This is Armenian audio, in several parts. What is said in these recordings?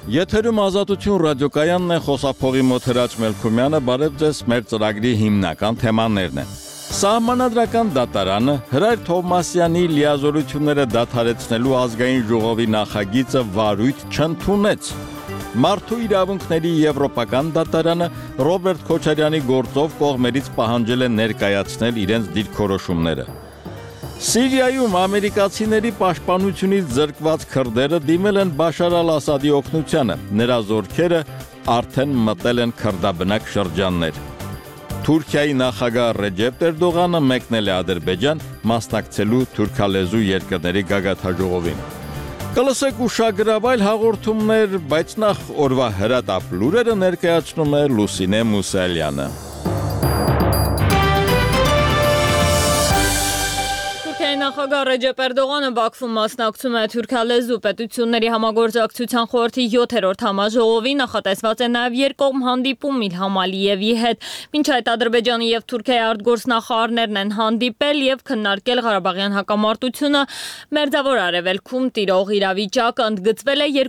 Եթերում ազատություն ռադիոկայանն է, խոսափողի մոտ Հրաչ Մելքումյանը, բարև ձեզ, մեր ծրագրի հիմնական թեմաներն են։ Սահմանադրական դատարանը Հրայր Թովմասյանի լիազորությունները դադարեցնելու ազգային ժողովի նախագիծը վարույթ չընդունեց։ Մարդու իրավունքների եվրոպական դատարանը Ռոբերտ Քոչարյանի գործով կողմերից պահանջել է ներկայացնել իրենց դիրքորոշումները։ Սիրիայում ամերիկացիների պաշտպանությունից զրկված քրդերը դիմել են Բաշար Ալ-Ասադի օգնությանը, նրա զորքերը արդեն մտել են քրդաբնակ շրջաններ։ Թուրքիայի նախագահ Ռեջեփ Էրդողանը մեկնել է Ադրբեջան մասնակցելու թուրքալեզու երկրների գագաթնաժողովին։ Կլսեք ուշագրավ այլ հաղորդումներ, բայց նախ օրվա հրատապ լուրերը ներկայացնում է Լուսինե Մուսալյանը։ Նախագահ Ռեջեփ Էրդողանը Բաքվում մասնակցում է թուրքալեզու պետությունների համագործակցության խորհրդի 7-րդ համաժողովի, նախատեսված է նաև երկկողմ հանդիպում Իլհամ Ալիևի հետ։ Մինչ այդ Ադրբեջանի եւ Թուրքիայի արտգործնախարարներն են հանդիպել եւ քննարկել Ղարաբաղյան հակամարտությունը, Մերձավոր Արևելքում տիրող իրավիճակը, ընդգծվել է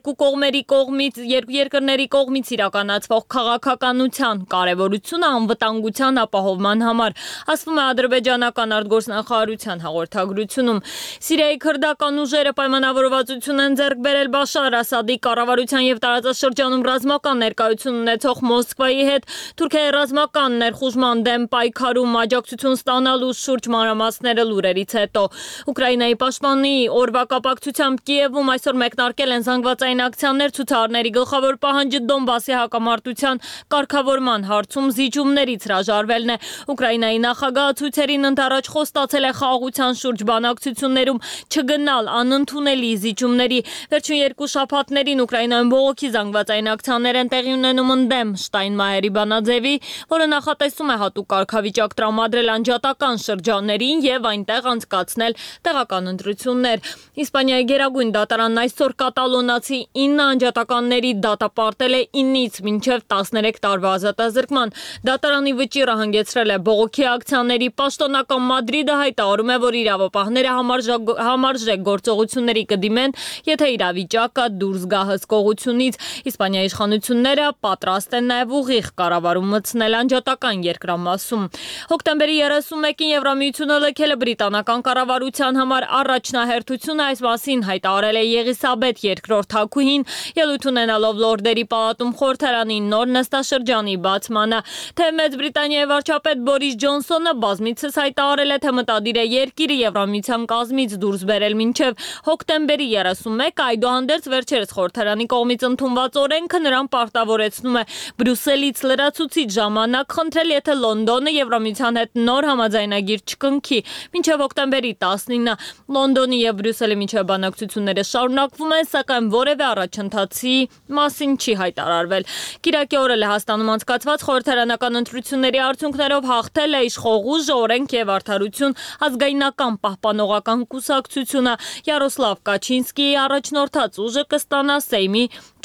երկու երկրների կողմից իրականացվող քաղաքականության կարևորությունը անվտանգության ապահովման համար, ասվում է ադրբեջանական արտգործնախարարության հաղորդագրությունում։ Սիրիայի քրդական ուժերը պայմանավորվածություն են ձեռք բերել Բաշար Ասադի կառավարության եւ տարածաշրջանում ռազմական ներկայություն ունեցող Մոսկվայի հետ Թուրքիայի ռազմական ներխուժման դեմ պայքարում աջակցություն ստանալու շուրջ մանրամասները լուրերից հետո։ Ուկրաինայի պաշտպանի օրվա կապակցությամբ Կիևում այսօր մեկնարկել են զանգվածային ակցիաներ, ցուցարարների գլխավոր պահանջը Դոնբասի հակամարտության կարգավորման հարցում զիջումներից հրաժարվելն է։ Ուկրաինայի նախագահը ցույցերին ընդառաջ խոստացել է խաղաղության շուրջ բանակցություններում չգնալ անընդունելի զիջումների։ Վերջին երկու շաբաթներին Ուկրաինայում բողոքի զանգվածային ակցիաներ են տեղի ունենում ընդդեմ Շտայնմայերի բանաձևի, որը նախատեսում է հատուկ կարգավիճակ տրամադրել անջատական շրջաններին եւ այնտեղ անցկացնել տեղական ընտրություններ։ Իսպանիայի գերագույն դատարանն այսօր կատալոնացի 9 անջատականների դատապարտել է 9-ից մինչև 13 տարվա ազատազրկման։ Դատարանի վճիռը հանգեցրել է բողոքի ակցիաների պաշտոնական Մադրիդը հայտարարում է, որ իրավապահները համարժեք գործողությունների կդիմեն, եթե իրավիճակը դուրս գա հսկողությունից։ Իսպանիայի իշխանությունները պատրաստ են նաև ուղիղ կառավարում մտցնել անջատական երկրամասում։ Հոկտեմբերի 31-ին Եվրամիությունը լքել է բրիտանական կառավարության համար առաջնահերթությունը, այս մասին հայտարարել է Եղիսաբեթ II թագուհին, ելույթ ունենալով Լորդերի պալատում խորհրդարանի նոր նստաշրջանի բացմանը։ Թե Մեծ Բրիտանիայի վարչապետ Բորիս Ջոնսոնը բազմիցս հայտարարել է, թե մտադիր է երկիրը Եվրամիության կազմից դուրս բերել մինչև հոկտեմբերի 31, այդուհանդերձ վերջերս խորհրդարանի կողմից ընդունված օրենքը նրան պարտավորեցնում է Բրյուսելից լրացուցիչ ժամանակ խնդրել, եթե Լոնդոնը Եվրամիության հետ նոր համաձայնագիր չկնքի։ Մինչև հոկտեմբերի 19-ը Լոնդոնի եւ Բրյուսելի միջև բանակցությունները շարունակվում են, սակայն որևէ առաջընթացի մասին չի հայտարարվել։ Կիրակի օրը Լեհաստանում անցկացված խորհրդարանական ընտրությունների արդյունքներով հաղթել է իշխող ուժը Օրենք եւ արդարություն ազգայնական պահպանողական կուսակցությունը, Յարոսլավ Կաչինսկիի առաջնորդած ուժը կստանա Սեյմի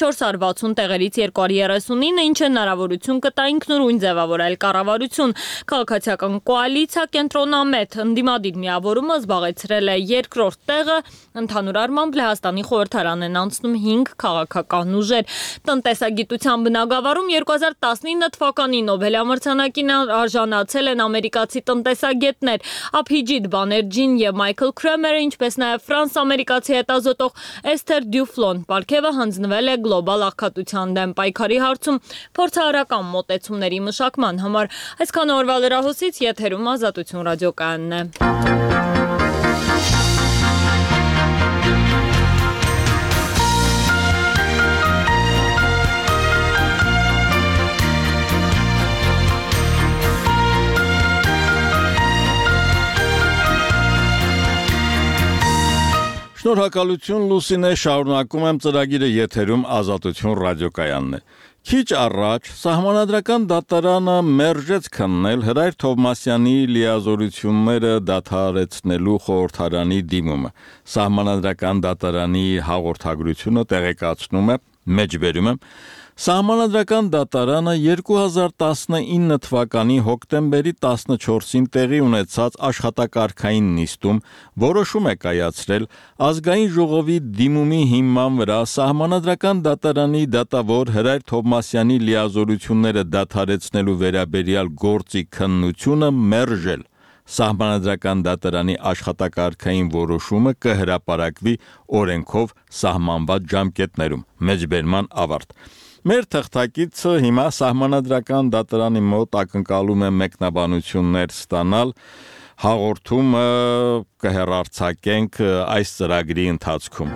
460 տեղերից 239, ինչը հնարավորություն կտա ինքնուրույն ձևավորել կառավարություն։ Քաղաքացիական կոալիցիա կենտրոնամետ ընդդիմադիր միավորումը զբաղեցրել է երկրորդ տեղը, ընդհանուր առմամբ Լեհաստանի խորհրդարան են անցնում 5 քաղաքական ուժեր։ Տնտեսագիտության բնագավառում 2019 թվականի Նոբելի մրցանակին արժանացել են ամերիկացի տնտեսագետներ Աբհիջիտ Բաներջին եւ Մայքլ Քրեմերը, ինչպես նաեւ ֆրանս-ամերիկացի հետազոտող Էսթեր Դյուֆլոն։ Պարգևը հանձնվել է գլոբալ աղքատության դեմ պայքարի հարցում փորձարարական մոտեցումների մշակման համար։ Այսքան օրվա լրահոսից եթերում Ազատություն ռադիոկայանն է։ Շնորհակալություն Լուսինե, շարունակում եմ ծրագիրը եթերում Ազատություն ռադիոկայանն է։ Քիչ առաջ Սահմանադրական դատարանը մերժեց քննել Հրայր Թովմասյանի լիազորությունները դադարեցնելու խորհրդարանի դիմումը։ Սահմանադրական դատարանի հաղորդագրությունը տեղեկացնում է, Մեջբերում եմ Սահմանադրական դատարանը 2019 թվականի հոկտեմբերի 14-ին տեղի ունեցած աշխատակարգային նիստում որոշում է կայացրել ազգային ժողովի դիմումի հիման վրա Սահմանադրական դատարանի դատավոր Հրայր Թովմասյանի լիազորությունները դադարեցնելու վերաբերյալ գործի քննությունը մերժել։ Սահմանադրական դատարանի աշխատակարգային որոշումը կհրապարակվի օրենքով սահմանված ժամկետներում։ Մեջբերման ավարտ։ Մեր թղթակիցը հիմա Սահմանադրական դատարանի մոտ ակնկալում է մեկնաբանություններ ստանալ, հաղորդումը կհեռարձակենք այս ծրագրի ընթացքում։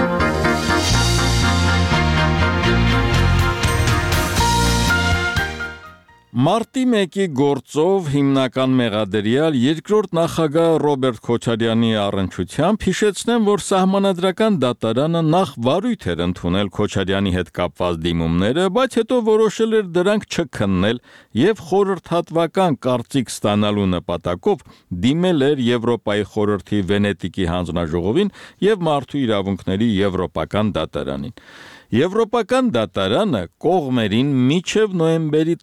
Մարտի 1-ի գործով հիմնական մեղադրյալ երկրորդ նախագահ Ռոբերտ Քոչարյանի առնչությամբ հիշեցնեմ, որ Սահմանադրական դատարանը նախ վարույթ էր ընդունել Քոչարյանի հետ կապված դիմումները, բայց հետո որոշել էր դրանք չքննել եւ խորհրդատվական կարծիք ստանալու նպատակով դիմել էր Եվրոպայի խորհրդի Վենետիկի հանձնաժողովին եւ Մարդու իրավունքների Եվրոպական դատարանին։ Եվրոպական դատարանը կողմերին մինչև նոյեմբերի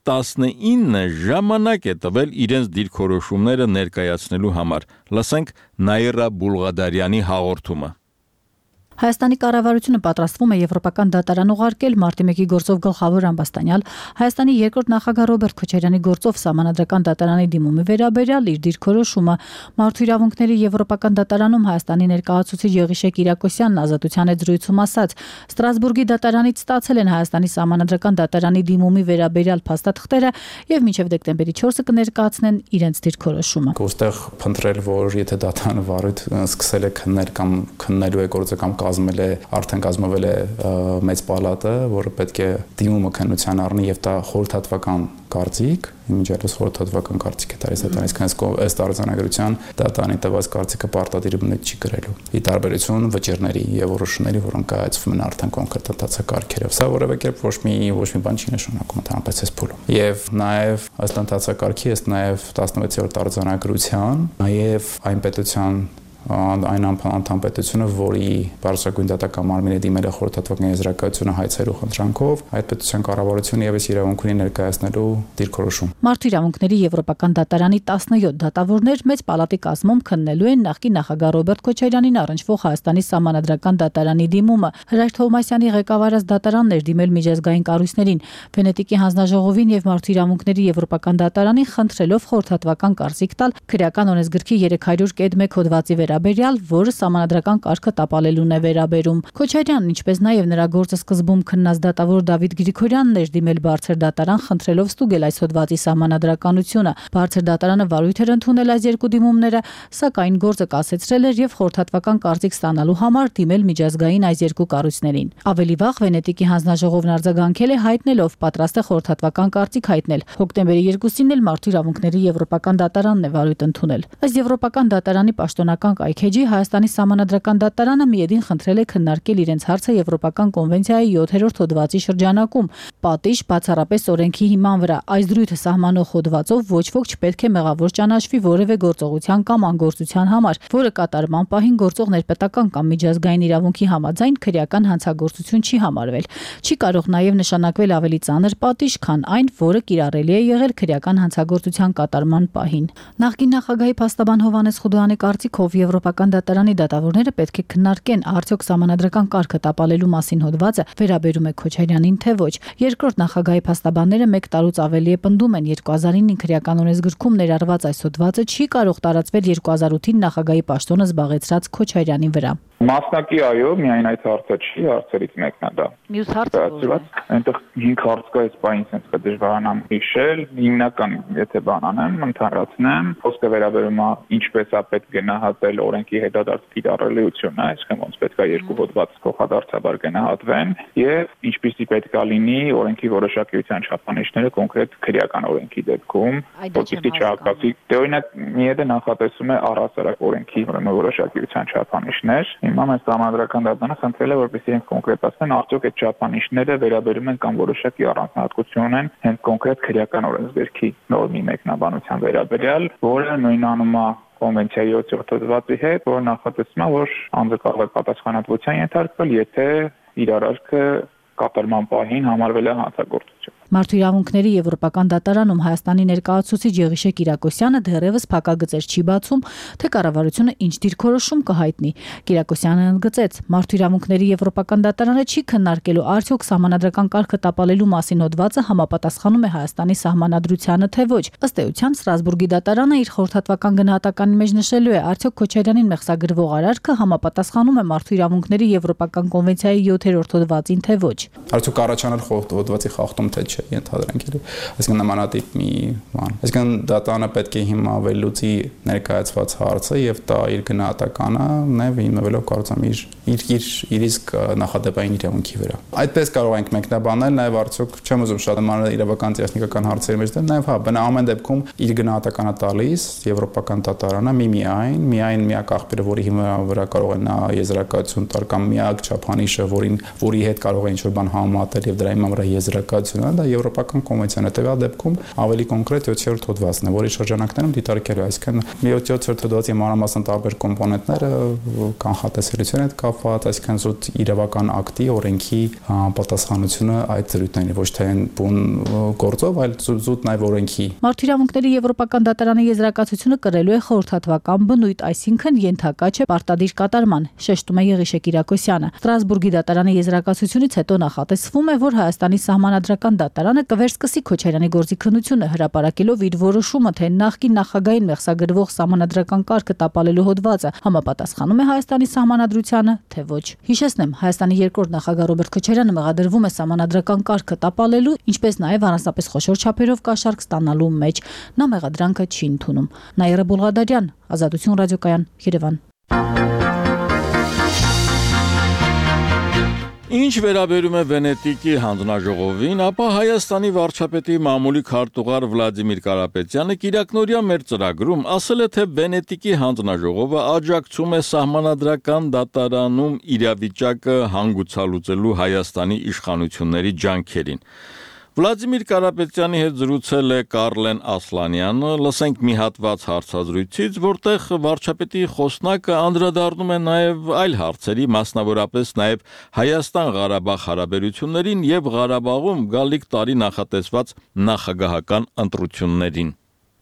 19 ժամանակ է տվել իրենց դիրքորոշումները ներկայացնելու համար։ Լսենք Նաիրա Բուլղադարյանի հաղորդումը։ Հայաստանի կառավարությունը պատրաստվում է Եվրոպական դատարան ուղարկել Մարտի 1-ի գործով գլխավոր ամբաստանյալ Հայաստանի երկրորդ նախագահ Ռոբերտ Քոչարյանի գործով Սահմանադրական դատարանի դիմումի վերաբերյալ իր դիրքորոշումը։ Մարդու իրավունքների Եվրոպական դատարանում Հայաստանի ներկայացուցիչ Եղիշե Կիրակոսյանն ազատության հետ զրույցում ասաց. Ստրասբուրգի դատարանից ստացել են Հայաստանի Սահմանադրական դատարանի դիմումի վերաբերյալ փաստաթղթերը եւ մինչեւ դեկտեմբերի 4-ը կներկայացնեն իրենց դիրքորոշումը։ Ոստեղ փնտրել, որ եթե դատարանը վարույթ սկսել է քննել կամ քննելու է գործը կամ արդեն կազմվել է մեծ պալատը, որը պետք է դիմումը քննության առնի եւ դա խորհրդատվական կարծիք, իմիջիայլոց խորհրդատվական կարծիք է տալիս դատարանից, քանզի ըստ արձանագրության դատարանի տված կարծիքը պարտադիր բնույթ չի կրելու։ Ի տարբերություն վճիռների եւ որոշումների, որոնք կայացվում են արդեն կոնկրետ դատացակարգերով։ Սա որևէ կերպ ոչ մի բան չի նշանակում ընդհանրապես այս փուլում։ Եվ նաեւ ըստ դատացակարգի, ըստ նաեւ 16-րդ արձանագրության, նաեւ այն պետության այն անդամ պետությունը, որի բարձրագույն դատական մարմինը դիմել է խորհրդատվական եզրակացությունը հայցելու խնդրանքով, այդ պետության կառավարությունը եւս իրավունք ունի ներկայացնելու դիրքորոշում։ Մարդու իրավունքների Եվրոպական դատարանի 17 դատավորներ մեծ պալատի կազմում քննելու են նախկին նախագահ Ռոբերտ Քոչարյանին առնչվող Հայաստանի Սահմանադրական դատարանի դիմումը։ Հրայր Թովմասյանի ղեկավարած դատարանն էր դիմել միջազգային կառույցներին, Վենետիկի հանձնաժողովին եւ Մարդու իրավունքների Եվրոպական դատարանին խնդրելով խորհրդատվական կարծիք տալ քրեական օրենսգրքի 301 հոդվածի վերաբերյալ, որը սահմանադրական կարգը տապալելուն է վերաբերում։ Քոչարյանն, ինչպես նաև նրա գործը սկզբում քննած դատավոր Դավիթ Գրիգորյանն էր դիմել բարձր դատարան խնդրելով ստուգել այս հոդվածի սահմանադրականությունը։ Բարձր դատարանը վարույթ էր ընդունել այս երկու դիմումները, սակայն գործը կասեցրել էր եւ խորհրդատվական կարծիք ստանալու համար դիմել միջազգային այս երկու կառույցներին։ Ավելի վաղ Վենետիկի հանձնաժողովն արձագանքել է հայտնելով պատրաստ է խորհրդատվական կարծիք հայտնել։ Հոկտեմբերի 2-ին էլ Մարդու իրավունքների Եվրոպական դատարանն է վարույթ ընդունել։ Ըստ Եվրոպական դատարանի պաշտոնական կայքեջի Հայաստանի Սահմանադրական դատարանը միեդին խնդրել է քննարկել իրենց հարցը Եվրոպական կոնվենցիայի 7-րդ հոդվածի շրջանակում։ Պատիժ բացառապես օրենքի հիման վրա այս դրույթը սահմանող հոդվածով ոչ ոք չպետք է մեղավոր ճանաչվի որևէ գործողության կամ անգործության համար, որը կատարման պահին գործող ներպետական կամ միջազգային իրավունքի համաձայն քրեական հանցագործություն չի համարվել։ Չի կարող նաև նշանակվել ավելի ծանր պատիժ, քան այն, որը կիրառելի է եղել քրեական հանցագործության կատարման պահին։ Նախկին նախագահի փաստաբան Հովհաննես Խուդոյանի կարծիքով Եվրոպական դատարանի դատավորները պետք է քննարկեն արդյոք սահմանադրական կարգը տապալելու մասին հոդվածը վերաբերում է Քոչարյանին, թե ոչ։ Երկրորդ նախագահի փաստաբանները 1 տարուց ավելի է պնդում են 2009 քրեական օրենսգրքում ներառված այս հոդվածը չի կարող տարածվել 2008-ին նախագահի պաշտոնը զբաղեցրած Քոչարյանի վրա։ Մասնակի այո, միայն այդ հարցը չի, հարցերից մեկն է դա։ Մյուս հարցը այնտեղ 5 հարց կա, այս բանը ինձ կդժվարանամ հիշել, հիմնական եթե բան անեմ, ընդհանրացնեմ, խոսքը վերաբերում է ինչպես է պետք գնահատել օրենքի հետադարձ կիրառելիությունը, այսինքն ոնց պետք է երկու հոդված փոխադարձաբար գնահատվեն, եւ ինչպիսի պետք է լինի օրենքի որոշակիության չափանիշները կոնկրետ քրեական օրենքի դեպքում, որպեսզի չհակասի։ Դե օրինակ միեդը նախատեսում է առհասարակ օրենքի որոշակիության չափանիշներ։ Հիմա մեր Սահմանադրական դատարանը խնդրել է, որպեսզի իրենք կոնկրետացնեն արդյոք այդ չափանիշները վերաբերում են կամ որոշակի առանձնահատկություն ունեն հենց կոնկրետ քրեական օրենսգրքի նորմի մեկնաբանության վերաբերյալ, որը նույնանում է կոնվենցիայի 7-րդ հոդվածի հետ, որը նախատեսում է, որ անձը կարող է պատասխանատվության ենթարկվել, եթե իր արարքը կատարման պահին համարվել է հանցագործություն։ Մարդու իրավունքների Եվրոպական դատարանում Հայաստանի ներկայացուցիչ Եղիշե Կիրակոսյանը դեռևս փակագծեր չի բացում, թե կառավարությունը ինչ դիրքորոշում կհայտնի։ Կիրակոսյանը ընդգծեց, Մարդու իրավունքների Եվրոպական դատարանը չի քննարկելու արդյոք սահմանադրական կարգը տապալելու մասին հոդվածը համապատասխանում է Հայաստանի սահմանադրությանը, թե ոչ։ Ըստ էության Ստրասբուրգի դատարանը իր խորհրդատվական գնահատականի մեջ նշելու է, արդյոք Քոչարյանին մեղսագրվող արարքը համապատասխանում է Մարդու իրավունքների Եվրոպական կոնվենցիայի 7-րդ հոդվածին, թե ոչ։ Արդյոք առաջանալ հոդվածի խախտում թե չէ, ենթադրենք էլի։ Այսինքն նմանատիպ մի բան։ Այսինքն դատարանը պետք է հիմա վերլուծի ներկայացված հարցը եւ տա իր գնահատականը, նաեւ հիմնվելով կարծեմ իր իսկ նախադեպային իրավունքի վրա։ Այդպես կարող ենք մեկնաբանել, նաեւ արդյոք չեմ ուզում շատ մանր իրավական տեխնիկական հարցերի մեջ դեմ, նաեւ հա, ամեն դեպքում իր գնահատականը տալիս Եվրոպական դատարանը միայն միակ աղբյուրը, որի վրա կարող է նա եզրակացություն տալ կամ միակ չափանիշը, որի հետ կարող է ինչ-որ բան համեմատել եւ դրա հիման վրա եզրակացություն, դա Եվրոպական կոնվենցիան է։ Տվյալ դեպքում ավելի կոնկրետ 7-րդ հոդվածն է, որի շրջանակներում դիտարկելու, այսինքն 7-րդ հոդվածի մանրամասն տարբեր կոմպոնենտները կանխատեսելիության հետ կապված, այսինքն զուտ իրավական ակտի, օրենքի պատասխանությունը այդ զրույցներին, ոչ թե բուն գործով, այլ զուտ նաեւ օրենքի։ Մարդու իրավունքների Եվրոպական դատարանի եզրակացությունը կրելու է խորհրդատվական բնույթ, այսինքն ենթակա չէ պարտադիր կատարման, շեշտում է Եղիշե Կիրակոսյանը։ Ստրասբուրգի դատարանի եզրակացությունից հետո նախատեսվում է, որ Հայաստանի սահմանադրական դատարանը կվերսկսի Քոչարյանի գործի քննությունը, հրապարակելով իր որոշումը, թե նախկին նախագահային մեղսագրվող սահմանադրական կարգը տապալելու հոդվածը համապատասխանում է Հայաստանի սահմանադրությանը, թե ոչ։ Հիշեցնեմ, Հայաստանի երկրորդ նախագահ Ռոբերտ Քոչարյանը մեղադրվում է սահմանադրական կարգը տապալելու, ինչպես նաև առանձնապես խոշոր չափերով կաշառք ստանալու մեջ։ Նա մեղադրանքը չի ընդունում։ Նաիրա Բոլղադարյան, Ազատություն ռադիոկայան, Երևան։ Ինչ վերաբերում է Վենետիկի հանձնաժողովին, ապա Հայաստանի վարչապետի մամուլի քարտուղար Վլադիմիր Կարապետյանը Կիրակնօրյա մեր ծրագրում ասել է, թե Վենետիկի հանձնաժողովը աջակցում է սահմանադրական դատարանում իրավիճակը հանգուցալուծելու Հայաստանի իշխանությունների ջանքերին։ Վլադիմիր Կարապետյանի հետ զրուցել է Կարլեն Ասլանյանը, լսենք մի հատված հարցազրույցից, որտեղ վարչապետի խոսնակը անդրադառնում է նաև այլ հարցերի, մասնավորապես նաև Հայաստան-Ղարաբաղ հարաբերություններին եւ Ղարաբաղում գալիք տարի նախատեսված նախագահական ընտրություններին։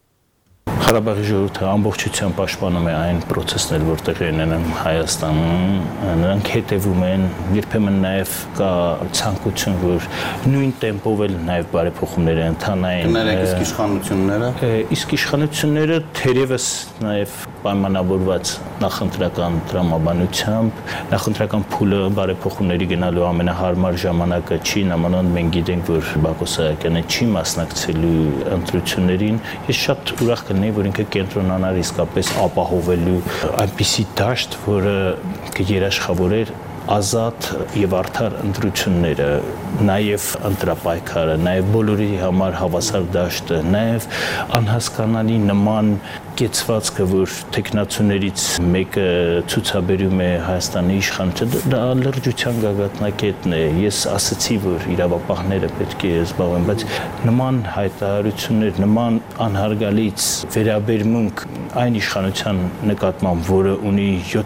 Ղարաբաղի ժողովուրդը ամբողջությամբ պաշտպանում է այն process-ները, որ տեղի ունեն Հայաստանում, նրանք հետևում են, երբեմն նաև կա ցանկություն, որ նույն տեմպով էլ նաև բարեփոխումներ ընթանային։ Իսկ իշխանությունները։ Իսկ իշխանությունները թերևս նաև պայմանավորված նախընտրական տրամաբանությամբ, նախընտրական փուլը բարեփոխումների գնալու ամենահարմար ժամանակը չի, նամանավանդ մենք գիտենք, որ Բակո Սահակյանը չի մասնակցելու ընտրություններին։ Ես շատ ուրախ կլինեի, որ ինքը կենտրոնանար իսկապես ապահովելու այնպիսի դաշտ, որը կերաշխավորեր ազատ եւ արդար ընտրությունները, նաեւ ընտրապայքարը, նաեւ բոլորի համար հավասար դաշտը, նաեւ անհասկանալի նման կեցվածքը, որ տեխնացուներից մեկը ցուցաբերում է Հայաստանի իշխանությունը, դա լրջության գագաթնակետն է։ Ես ասացի, որ իրավապահները պետք է զբաղվեն, բայց նման հայտարարություններ, նման անհարգալից վերաբերմունք այն իշխանության նկատմամբ, որը ունի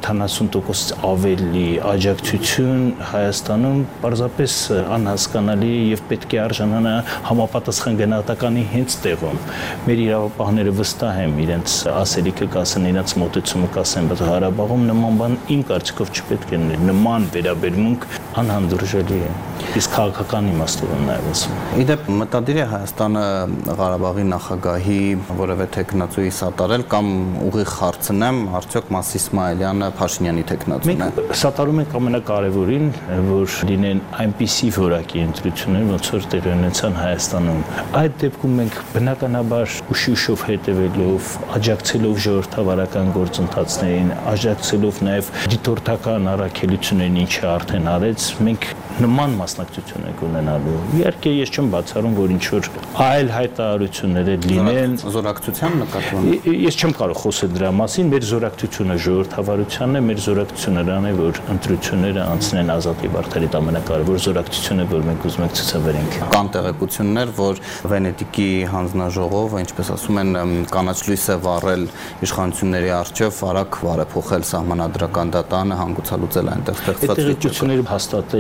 70% ավելի աջակցություն Հայաստանում, պարզապես անհասկանալի եւ պետք է արժանանա համապատասխան գնահատականի հենց տեղում։ Մեր իրավապահները վստահ եմ իրենց ասելիքը կասեն, իրենց մոտեցումը կասեն, բայց Ղարաբաղում նման բան իմ կարծիքով չպետք է լինի, նման վերաբերմունք անհանդուրժելի է։ Իսկ քաղաքական իմաստով եմ նաև ասում։ Իդեպ մտադիր է Հայաստանը Ղարաբաղի նախագահի որևէ տեխնացուի սատարել կամ ուղիղ հարցնեմ, արդյոք Մաս Իսմայելյանը Փաշինյանի տեխնացուն է։ Մենք սատարում ենք ամենակարևորին, որ լինեն այնպիսի որակի ընտրություններ, ոնց որ տեղի ունեցան Հայաստանում։ Այդ դեպքում մենք բնականաբար ուշ-ուշով հետևելով, աջակցելով ժողովրդավարական գործընթացներին, աջակցելով նաև դիտորդական առաքելություններին, ինչը արդեն արեց, մենք նման մասնակցություն եք ունենալու։ Իհարկե ես չեմ բացառում, որ ինչ որ այլ հայտարարություններ լինեն զորակցության նկատմամբ։ Ես չեմ կարող խոսել դրա մասին, մեր զորակցությունը ժողովրդավարությանն է, մեր զորակցությունը նրան է, որ ընտրությունները անցնեն ազատ եւ արդար, այդ ամենակարևոր զորակցությունը, որ մենք ուզում ենք ցուցաբերենք։ Կան տեղեկություններ, որ Վենետիկի հանձնաժողովը, ինչպես ասում են, կանաչ լույս է վառել իշխանությունների առջև արագ բարեփոխել սահմանադրական դատարանը, հանգուցալուծել այնտեղ ստեղծված տեղեկությունները հաստատել էր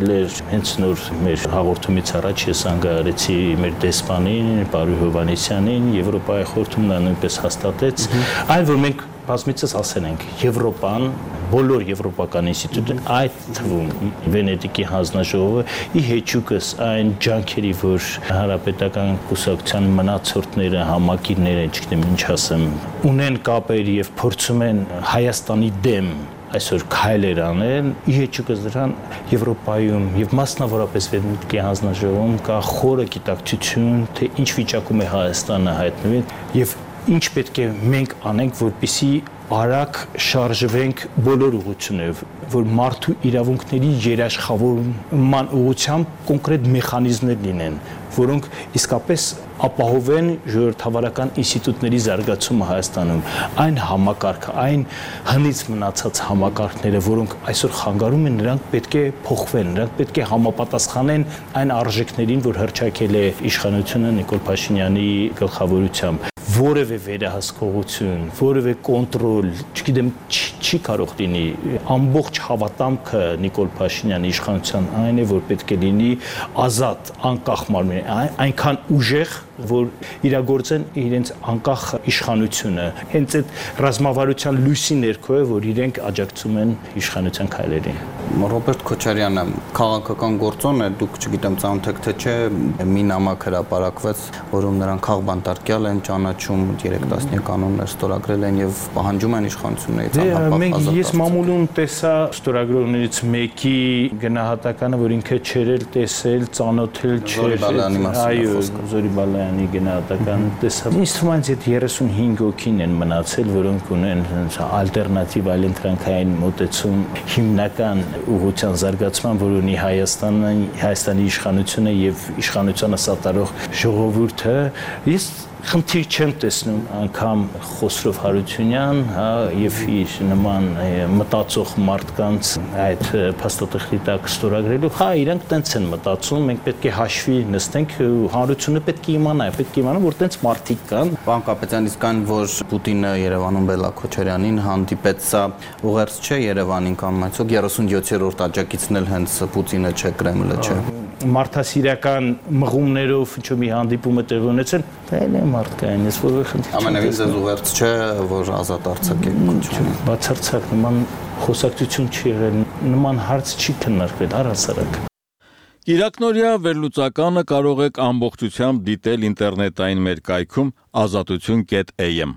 հենց նոր մեր հաղորդումից առաջ ես անգարեցի մեր դեսպանին, Պարույ Հովհաննիսյանին, Եվրոպայի խորհուրդում նա նույնպես հաստատեց, այն որ մենք բազմիցս ասել ենք, Եվրոպան, բոլոր եվրոպական ինստիտուտները, այդ թվում Վենետիկի հանձնաժողովը ի հեճուկս այն ջանքերի, որ հանրապետական կուսակցության մնացորդները, համակիրները, չգիտեմ ինչ ասեմ, ունեն կապեր եւ փորձում են Հայաստանի դեմ այսօր քայլեր անել, ի հեճուկս դրան Եվրոպայում եւ մասնավորապես Վենետիկի հանձնաժողովում կա խորը գիտակցություն, թե ինչ վիճակում է Հայաստանը հայտնվի եւ ինչ պետք է մենք անենք, որպեսզի արագ շարժվենք բոլոր ուղղություններով, որ մարդու իրավունքների երաշխավորման ուղղությամբ կոնկրետ մեխանիզմներ լինեն, որոնք իսկապես ապահովեն ժողովրդավարական ինստիտուտների զարգացումը Հայաստանում, այն համակարգը, այն հնից մնացած համակարգները, որոնք այսօր խանգարում են, նրանք պետք է փոխվեն, նրանք պետք է համապատասխանեն այն արժեքներին, որ հռչակել է իշխանությունը Նիկոլ Փաշինյանի գլխավորությամբ։ Որևէ վերահսկողություն, որևէ կոնտրոլ, չգիտեմ, չի կարող լինի, ամբողջ հավատամքը Նիկոլ Փաշինյանի իշխանության այն է, որ պետք է լինի ազատ, անկախ մարմին, այնքան ուժեղ, որ իրագործեն իրենց անկախ իշխանությունը, հենց այդ ռազմավարության լույսի ներքո է, որ իրենք աջակցում են իշխանության քայլերին։ Ռոբերտ Քոչարյանը քաղաքական գործոն է, դուք չգիտեմ ծանոթ եք թե չէ, մի նամակ հրապարակվեց, որում նրանք քաղբանտարկյալ են ճանաչում, 3 տասնյականներ ստորագրել են եւ պահանջում են իշխանություններից անհապաղ ազատ։ Ես մամուլում տեսա ստորագրողներից մեկի գնահատականը, որ ինքը չերել, տեսել, ծանոթել չէր։ Այո, Զորի Բալայանի գնահատականը տեսա։ Ինձ թվում է այդ 35 հոգին են մնացել, որոնք ունեն ալտերնատիվ այլընտրանքային մոտեցում հիմնական ուղղության զարգացման, որ ունի Հայաստանի իշխանությունը եւ իշխանությանը սատարող ժողովուրդը։ Ես խնդիր չեմ տեսնում անգամ Խոսրով Հարությունյան, եւ իր նման մտածող մարդկանց այդ փաստաթղթի տակ ստորագրելու, իրանք տենց են մտածում, մենք պետք է հաշվի նստենք, հանրությունը պետք է իմանա, որ տենց մարդիկ կան։ Պարոն Կապետյան, իսկ այն, որ Պուտինը Երևանում Բելլա Քոչարյանին հանդիպեց, սա ուղերձ չէ Երևանին կամ այսօք 37-րդ աջակիցն էլ հենց Պուտինը չէ, Կրեմլը չէ։ Մարդասիրական մղումներով ինչ-որ մի հանդիպում է տեղի ունեցել, դա էլ է մարդկային, ես որևէ խնդիր չեմ։ Ամենևին ձեզ ուղերձ չէ, որ ազատ արձակեք Քոչարյանին։ Բացարձակ նման խոսակցություն չի եղել, նման հարց չի քննարկվել առհասարակ։ Կիրակնօրյա վերլուծականը կարող եք ամբողջությամբ դիտել ինտերնետային մեր կայքում azatutun.am։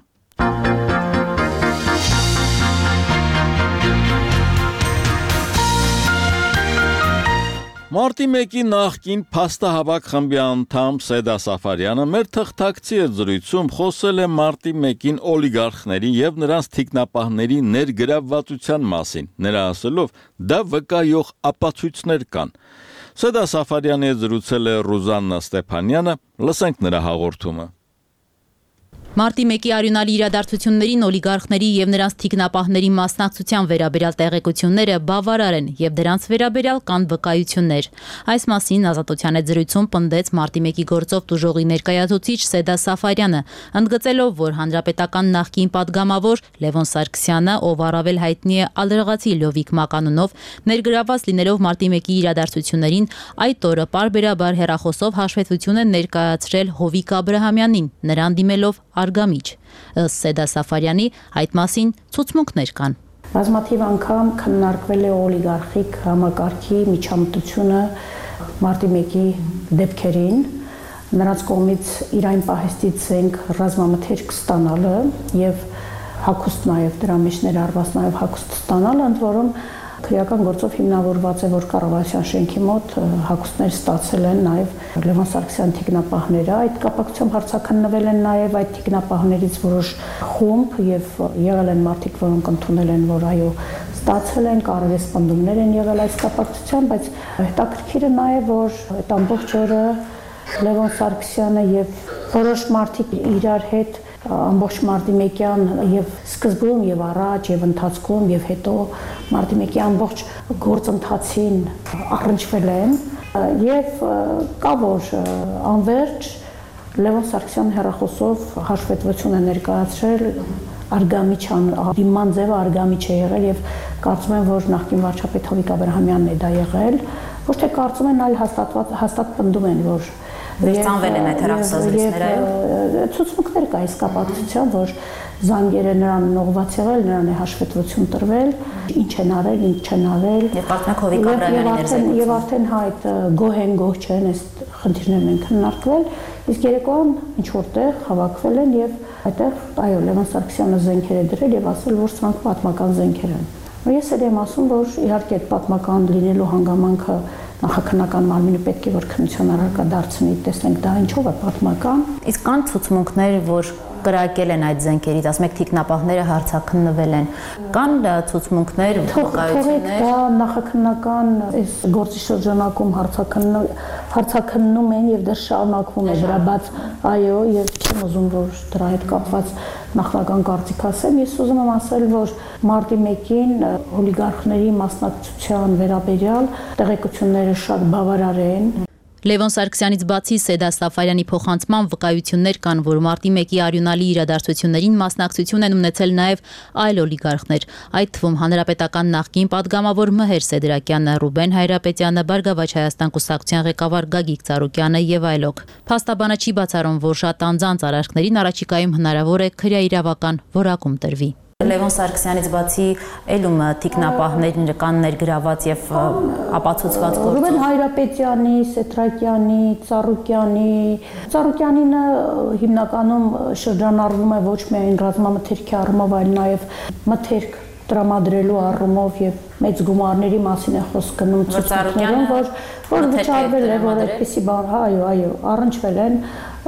Մարտի 1-ի նախկին փաստահավաք խմբի անդամ Սեդա Սաֆարյանը մեր թղթակցի զրույցում խոսել է Մարտի 1-ին օլիգարխների եւ նրանց թիկնապահների ներգրավվածության մասին, նրա ասելով, դա վկայող ապացույցներ կան։ Սեդա Սաֆարյանի հետ զրուցել է Ռուզաննա Ստեփանյանը, լսենք նրա հաղորդումը։ Մարտի 1-ի արյունալի իրադարձություններին օլիգարխների եւ նրանց թիկնապահների մասնակցության վերաբերյալ տեղեկությունները բավարար են եւ դրանց վերաբերյալ կան վկայություններ։ Այս մասին Ազատության հետ զրույցում պնդեց Մարտի 1-ի գործով տուժողի ներկայացուցիչ Սեդա Սաֆարյանը, ընդգծելով, որ հանրապետական նախկին падգամավոր Լևոն Սարգսյանը, ով առավել հայտնի է ալրղացի Լովիկ Մականունով, ներգրավված լինելով Մարտի 1-ի իրադարձություններին, այդ օրը պարբերաբար հեռախոսով հաշվետվություն է ներկայացրել Հովիկ Աբրահամյանին, նրան դիմելով արգամիջ։ Ըստ Սեդա Սաֆարյանի այդ մասին ցուցմունքներ կան։ Բազմաթիվ անգամ քննարկվել է օլիգարխիկ համակարգի միջամտությունը Մարտի 1-ի դեպքերին, նրանց կողմից իր այն պահեստից զենք ռազմամթերք ստանալը եւ հագուստ նաեւ դրա մեջ ներառված նաեւ հագուստ ստանալը, ընդ որում քրեական գործով հիմնավորված է, որ կառավարության շենքի մոտ հագուստներ ստացել են նաև Լևոն Սարգսյան թիկնապահները։ Այդ կապակցությամբ հարցաքննվել են նաև այդ թիկնապահներից որոշ խումբ եւ եղել են մարդիկ, որոնք ընդունել են, որ այո, ստացել են, կարևեսպնդումներ են եղել այս կապակցությամբ, բայց հետաքրքիրը նաև որ այդ ամբողջ օրը Լևոն Սարգսյանը եւ որոշ մարդիկ իրար հետ ամբողջ Մարտի 1-յան եւ սկզբում եւ առաջ եւ ընթացքում եւ հետո Մարտի 1-ի ամբողջ գործընթացին առնչվել են եւ կա որ անverջ Լևոն Սարգսյան հեռախոսով հաշվետվություն է ներկայացրել արգամիջան դիման ձևը արգամիջ է եղել եւ կարծում եմ որ նախկին վարչապետ Հովիկ Աբրահամյանն է դա եղել ոչ Ոչ թե կարծում են, այլ հաստատ պնդում են, որ Վերցանվել են այդ հեռախոսազրույցները։ Ցուցմունքներ կա իսկապատության, որ զանգերը նրան ուղղված եղել, նրան է հաշվետվություն տրվել, ինչ են արել, ինչ չեն արել։ Եվ կարծում եք Հովիկ Աբրահամյանի ներկայացումը։ Եվ արդեն այդ գոհ են, գոհ չեն, այս խնդիրներն են քննարկվել, իսկ երեկոյան ինչ որտեղ հավաքվել են եւ այդտեղ այո, Լևոն Սարգսյանը զենքեր է դրել եւ ասել, որ սրանք պատմական զենքեր են։ Ես էլ եմ ասում, որ իհարկե այդ պատմական լինելու հանգամանքը նախաքննական մարմինը պետք է որ քննության առարկա դարձնի, տեսնենք դա ինչով է պատմական։ Իսկ կան ցուցմունքներ, որ կրակել են այդ զենքերից, ասում եք թիկնապահները հարցաքննվել են։ Կան ցուցմունքներ, վկայություններ։ Դա նախաքննական այս գործի շրջանակում հարցաքննում են եւ դեռ շարունակվում է դրա, բայց այո, եւ չեմ ուզում որ դրա հետ կապված նախնական կարծիք ասեմ, ես ուզում եմ ասել, որ մարտի 1-ին օլիգարխների մասնակցության վերաբերյալ տեղեկությունները շատ բավարար են։ Լևոն Սարգսյանից բացի Սեդա Սաֆարյանի փոխանցման վկայություններ կան, որ մարտի 1-ի արյունալի իրադարձություններին մասնակցություն են ունեցել նաև այլ օլիգարխներ, այդ թվում հանրապետական նախկին падգամավոր Մհեր Սեդրակյանը, Ռուբեն Հայրապետյանը, Բարգավաճ Հայաստան կուսակցության ղեկավար Գագիկ Ծառուկյանը եւ այլոք։ Փաստաբանը չի բացառում, որ շատ անձանց արարքներին առաջիկայում հնարավոր է քրեաիրավական որակում տրվի։ Լևոն Սարգսյանից բացի ելում թիկնապահներ կան ներգրաված եւ ապացուցված գործ։ Ռուբեն Հայրապետյանի, Սեդրակյանի, Ծառուկյանինը հիմնականում շրջանառվում է ոչ միայն ռազմամթերքի առումով, այլ նաեւ մթերք տրամադրելու առումով եւ մեծ գումարների մասին է խոսք գնում ցուցակներում, որ վճարվել է, որ այդպիսի բան, այո, առնչվել են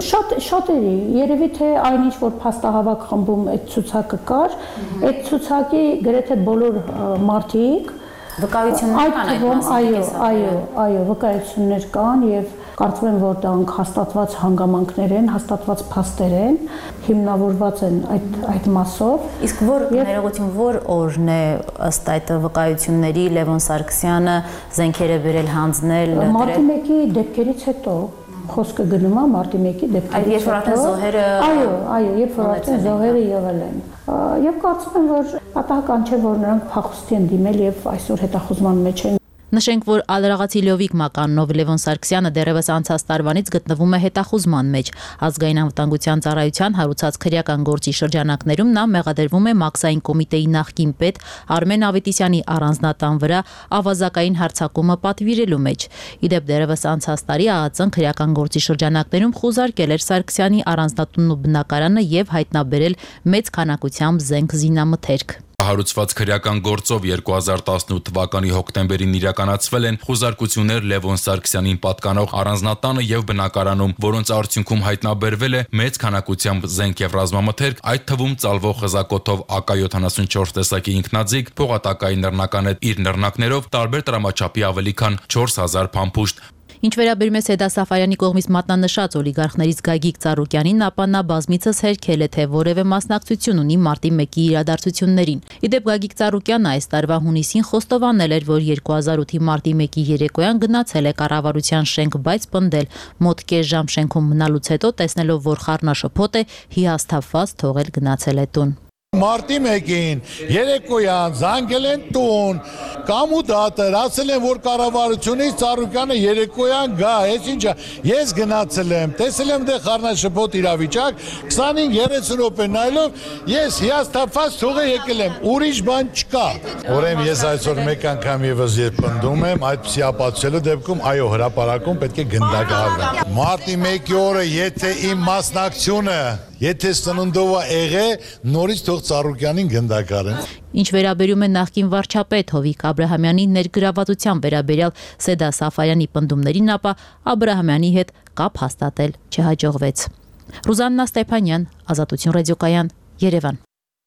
շատերի, երևի թե այնինչ որ փաստահավաք խմբում այդ ցուցակը կար, այդ ցուցակի գրեթե բոլոր մարդիկ վկայություններ կան այդ մասին։ Այո, վկայություններ կան եւ կարծում եմ որ դրանք հաստատված հանգամանքներ են, հաստատված փաստեր են, հիմնավորված են այդ մասով։ Իսկ ներողություն, որ օրն է ըստ այդ վկայությունների Լևոն Սարգսյանը զենքերը բերել հանձնել։ Մարտի 1-ի դեպքերից հետո խոսքը գնում է մարտի 1-ի դեպքերից։ Երբ որ արդեն զոհերը Այո, երբ որ արդեն զոհերը եղել են։ Եվ կարծում եմ որ պատահական չէ որ նրանք փախուստի են դիմել եւ այսօր հետախուզման մեջ են։ Նշենք, որ Ալրաղացի Լյովիկ մականնով Լևոն Սարգսյանը դեռևս անցած տարվանից գտնվում է հետախուզման մեջ։ Ազգային անվտանգության ծառայության հարուցած քրեական գործի շրջանակներում նա մեղադրվում է Մաքսային կոմիտեի նախկին պետ Արմեն Ավետիսյանի առանձնատան վրա ավազակային հարձակումը պատվիրելու մեջ։ Իդեպ դեռևս անցած տարի ԱԱԾ-ն քրեական գործի շրջանակներում խուզարկել էր Սարգսյանի առանձնատունն ու բնակարանը եւ հայտնաբերել մեծ քանակությամբ զենք զինամթերք։ Հարուցված քրեական գործով 2018 թվականի հոկտեմբերին իրականացվել են խուզարկություններ Լևոն Սարգսյանին պատկանող առանձնատանը եւ բնակարանում, որոնց արդյունքում հայտնաբերվել է մեծ քանակությամբ զենք եւ ռազմամթերք, այդ թվում ծալվող խզակոթով AK-74 տեսակի ինքնաձիգ, փողատակային նռնականետ իր նռնակներով, տարբեր տրամաչափի ավելի քան 4000 փամփուշտ։ Ինչ վերաբերում է Սեդա Սաֆարյանի կողմից մատնանշած օլիգարխներից Գագիկ Ծառուկյանին, ապա նա բազմիցս հերքել է, թե որևէ մասնակցություն ունի մարտի 1-ի իրադարձություններին։ Իդեպ Գագիկ Ծառուկյանը այս տարվա հունիսին խոստովանել էր, որ 2008-ի մարտի 1-ի երեկոյան գնացել է կառավարության շենք, բայց պնդել մոտ կես ժամ շենքում մնալուց հետո տեսնելով, որ խառնաշփոթ է, հիասթափված թողել գնացել է տուն։ Մարտի 1-ին երեկոյան զանգել են տուն, կամուտատր, ասել են, որ կառավարությունից Ծառուկյանը երեկոյան գա, ես ինչա, ես գնացել եմ, տեսել եմ դե խառնաշփոթ իրավիճակ, 25-30 րոպե նայելով, ես հիասթափված թողել եկել եմ, ուրիշ բան չկա։ Ուրեմն ես այսօր մեկ անգամ եւս երբ պնդում եմ, այդպիսի ապացուցելու դեպքում, այո, հրապարակում պետք է գնդակահարվեն։ Մարտի 1-ի օրը, եթե իմ մասնակցությունը Եթե սննդով է եղել, նորից թող Ծառուկյանին գնդակարեն։ Ինչ վերաբերում է նախկին վարչապետ Հովիկ Աբրահամյանի ներգրավվածության վերաբերյալ Սեդա Սաֆարյանի պնդումներին, ապա Աբրահամյանի հետ կապ հաստատել չհաջողվեց։ Ռուզաննա Ստեփանյան, Ազատություն ռադիոկայան, Երևան։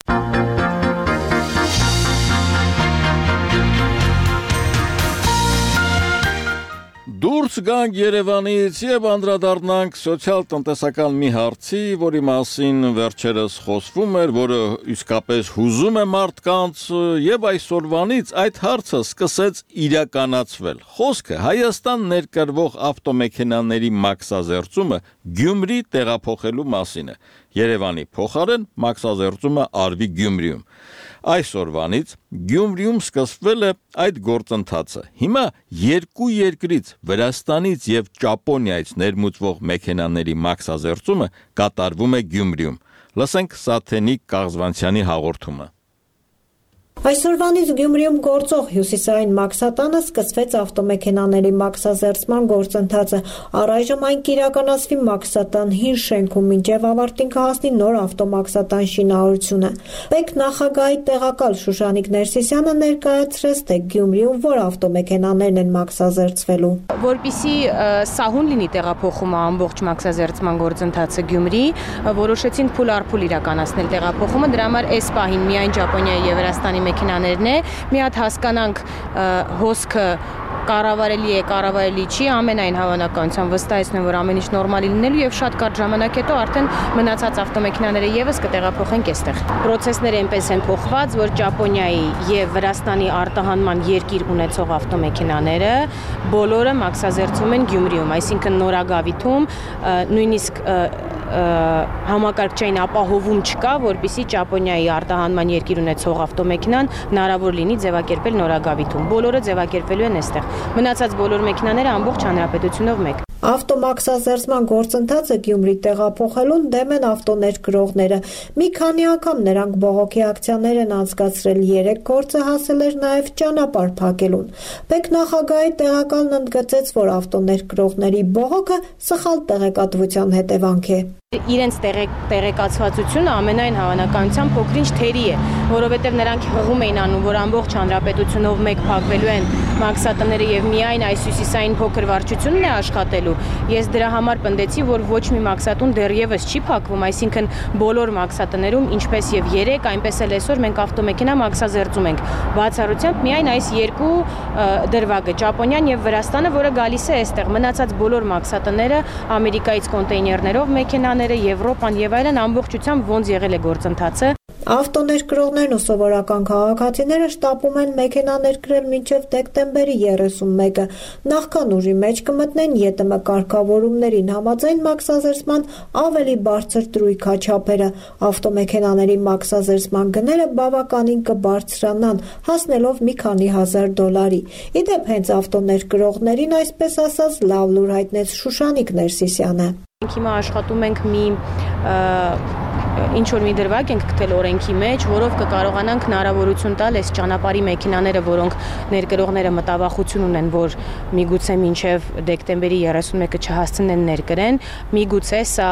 Դուրս գանք Երևանից եւ անդրադառնանք սոցիալ-տնտեսական մի հարցի, որի մասին վերջերս խոսվում էր, որը իսկապես հուզում է մարդկանց եւ այսօրվանից այդ հարցը սկսեց իրականացվել։ Խոսքը Հայաստան ներկրվող ավտոմեքենաների մաքսազերծումը Գյումրի տեղափոխելու մասին է։ Երևանի փոխարեն մաքսազերծումը արվի Գյումրիում։ Այսօրվանից Գյումրիում սկսվել է այդ գործընթացը։ Հիմա երկու երկրից Վրաստանից եւ Ճապոնիայից ներմուծվող մեքենաների մաքսազերծումը կատարվում է Գյումրիում։ Լսենք Սաթենիկ Կաղզվանցյանի հաղորդումը։ Այսօրվանից Գյումրիում գործող հյուսիսային մաքսատանը սկսվեց ավտոմեքենաների մաքսազերծման գործընթացը։ Առայժմ այն կիրականացվի մաքսատան հին շենքում, մինչև ավարտին կհասնի նոր ավտոմաքսատան շինարարությունը։ Պետ նախագահի տեղակալ Շուշանիկ Ներսիսյանը ներկայացրեց, թե Գյումրիում որ ավտոմեքենաներն են մաքսազերծվելու։ Որպեսզի սահուն լինի տեղափոխումը ամբողջ մաքսազերծման գործընթացը Գյումրի, որոշեցին փուլ առ փուլ իրականացնել տեղափոխումը, դրա համար այս պահին միայն Ճապոնիայի եւ Վրաստանի մեքենաներն է, մի հատ հասկանանք հոսքը կառավարելի է, կառավարելի չի, ամենայն հավանականությամբ վստահեցնում, որ ամեն ինչ նորմալի լինելու եւ շատ կարճ ժամանակ հետո արդեն մնացած ավտոմեքենաները եւս կտեղափոխենք այստեղ։ Պրոցեսները այնպես են փոխված, որ Ճապոնիայի եւ Վրաստանի արտահանման երկիր ունեցող ավտոմեքենաները բոլորը մաքսազերծվում են Գյումրիում, այսինքն Նորագավիթում, նույնիսկ համակարգչային ապահովում չկա, որպեսզի Ճապոնիայի արտահանման երկիր ունեցող ավտոմեքենան հնարավոր լինի ձևակերպել Նորագավիթում։ Բոլորը ձևակերպելու են այստեղ։ Մնացած բոլոր մեքենաները ամբողջ հանրապետությունով մեկ։ Ավտոմաքսազերծման գործընթացը Գյումրի տեղափոխելուն դեմ են ավտոներկրողները։ Մի քանի անգամ նրանք բողոքի ակցիաներ են անցկացրել, 3 գործը հասել էր նաև ճանապարհ փակելուն։ Պետ նախագահի տեղակալն ընդգծեց, որ ավտոներկրողների բողոքը սխալ տեղեկատվության հետևանք է։ Իրենց տեղեկացվածությունը ամենայն հավանականությամբ փոքրինչ թերի է, որովհետև նրանք հղում էին անում, որ ամբողջ հանրապետությունով մեկ փակվելու են մաքսատները եւ միայն այս հյուսիսային փոքր վարչությունն է աշխատելու։ Ես դրա համար պնդեցի, որ ոչ մի մաքսատուն դեռևս չի փակվում, այսինքն բոլոր մաքսատներում, ինչպես եւ 3, այնպես էլ այսօր մենք ավտոմեքենա մաքսազերծում ենք։ Բացառությամբ միայն այս երկու դրվագը, Ճապոնիան եւ Վրաստանը, որը գալիս է այստեղ։ Մնացած բոլոր մաքսատները Ամերիկայից կոնտեյներներով մեքենաներ Եվրոպան եւ այլն ամբողջությամբ ոնց եղել է գործընթացը։ Ավտոներկրողներն ու սովորական քաղաքացիները շտապում են մեքենաներկրել մինչև դեկտեմբերի 31-ը։ Նախքան ուժի մեջ կմտնեն ԵՏՄ կարգավորումներին համաձայն մաքսազերծման ավելի բարձր դրույքաչափերը։ Ավտոմեքենաների մաքսազերծման գները բավականին կբարձրանան, հասնելով մի քանի հազար $։ Իդեպ հենց ավտոներկրողներին այսպես ասած լավ լուր հայտնեց Շուշանիկ Ներսիսյանը։ Մենք հիմա աշխատում ենք ինչ-որ մի դրվագ ենք գտել օրենքի մեջ, որով կկարողանանք հնարավորություն տալ այս ճանապարհի մեքենաները, որոնք ներկրողները մտավախություն ունեն, որ միգուցե մինչև դեկտեմբերի 31-ը չհասցնեն ներկրեն, միգուցե սա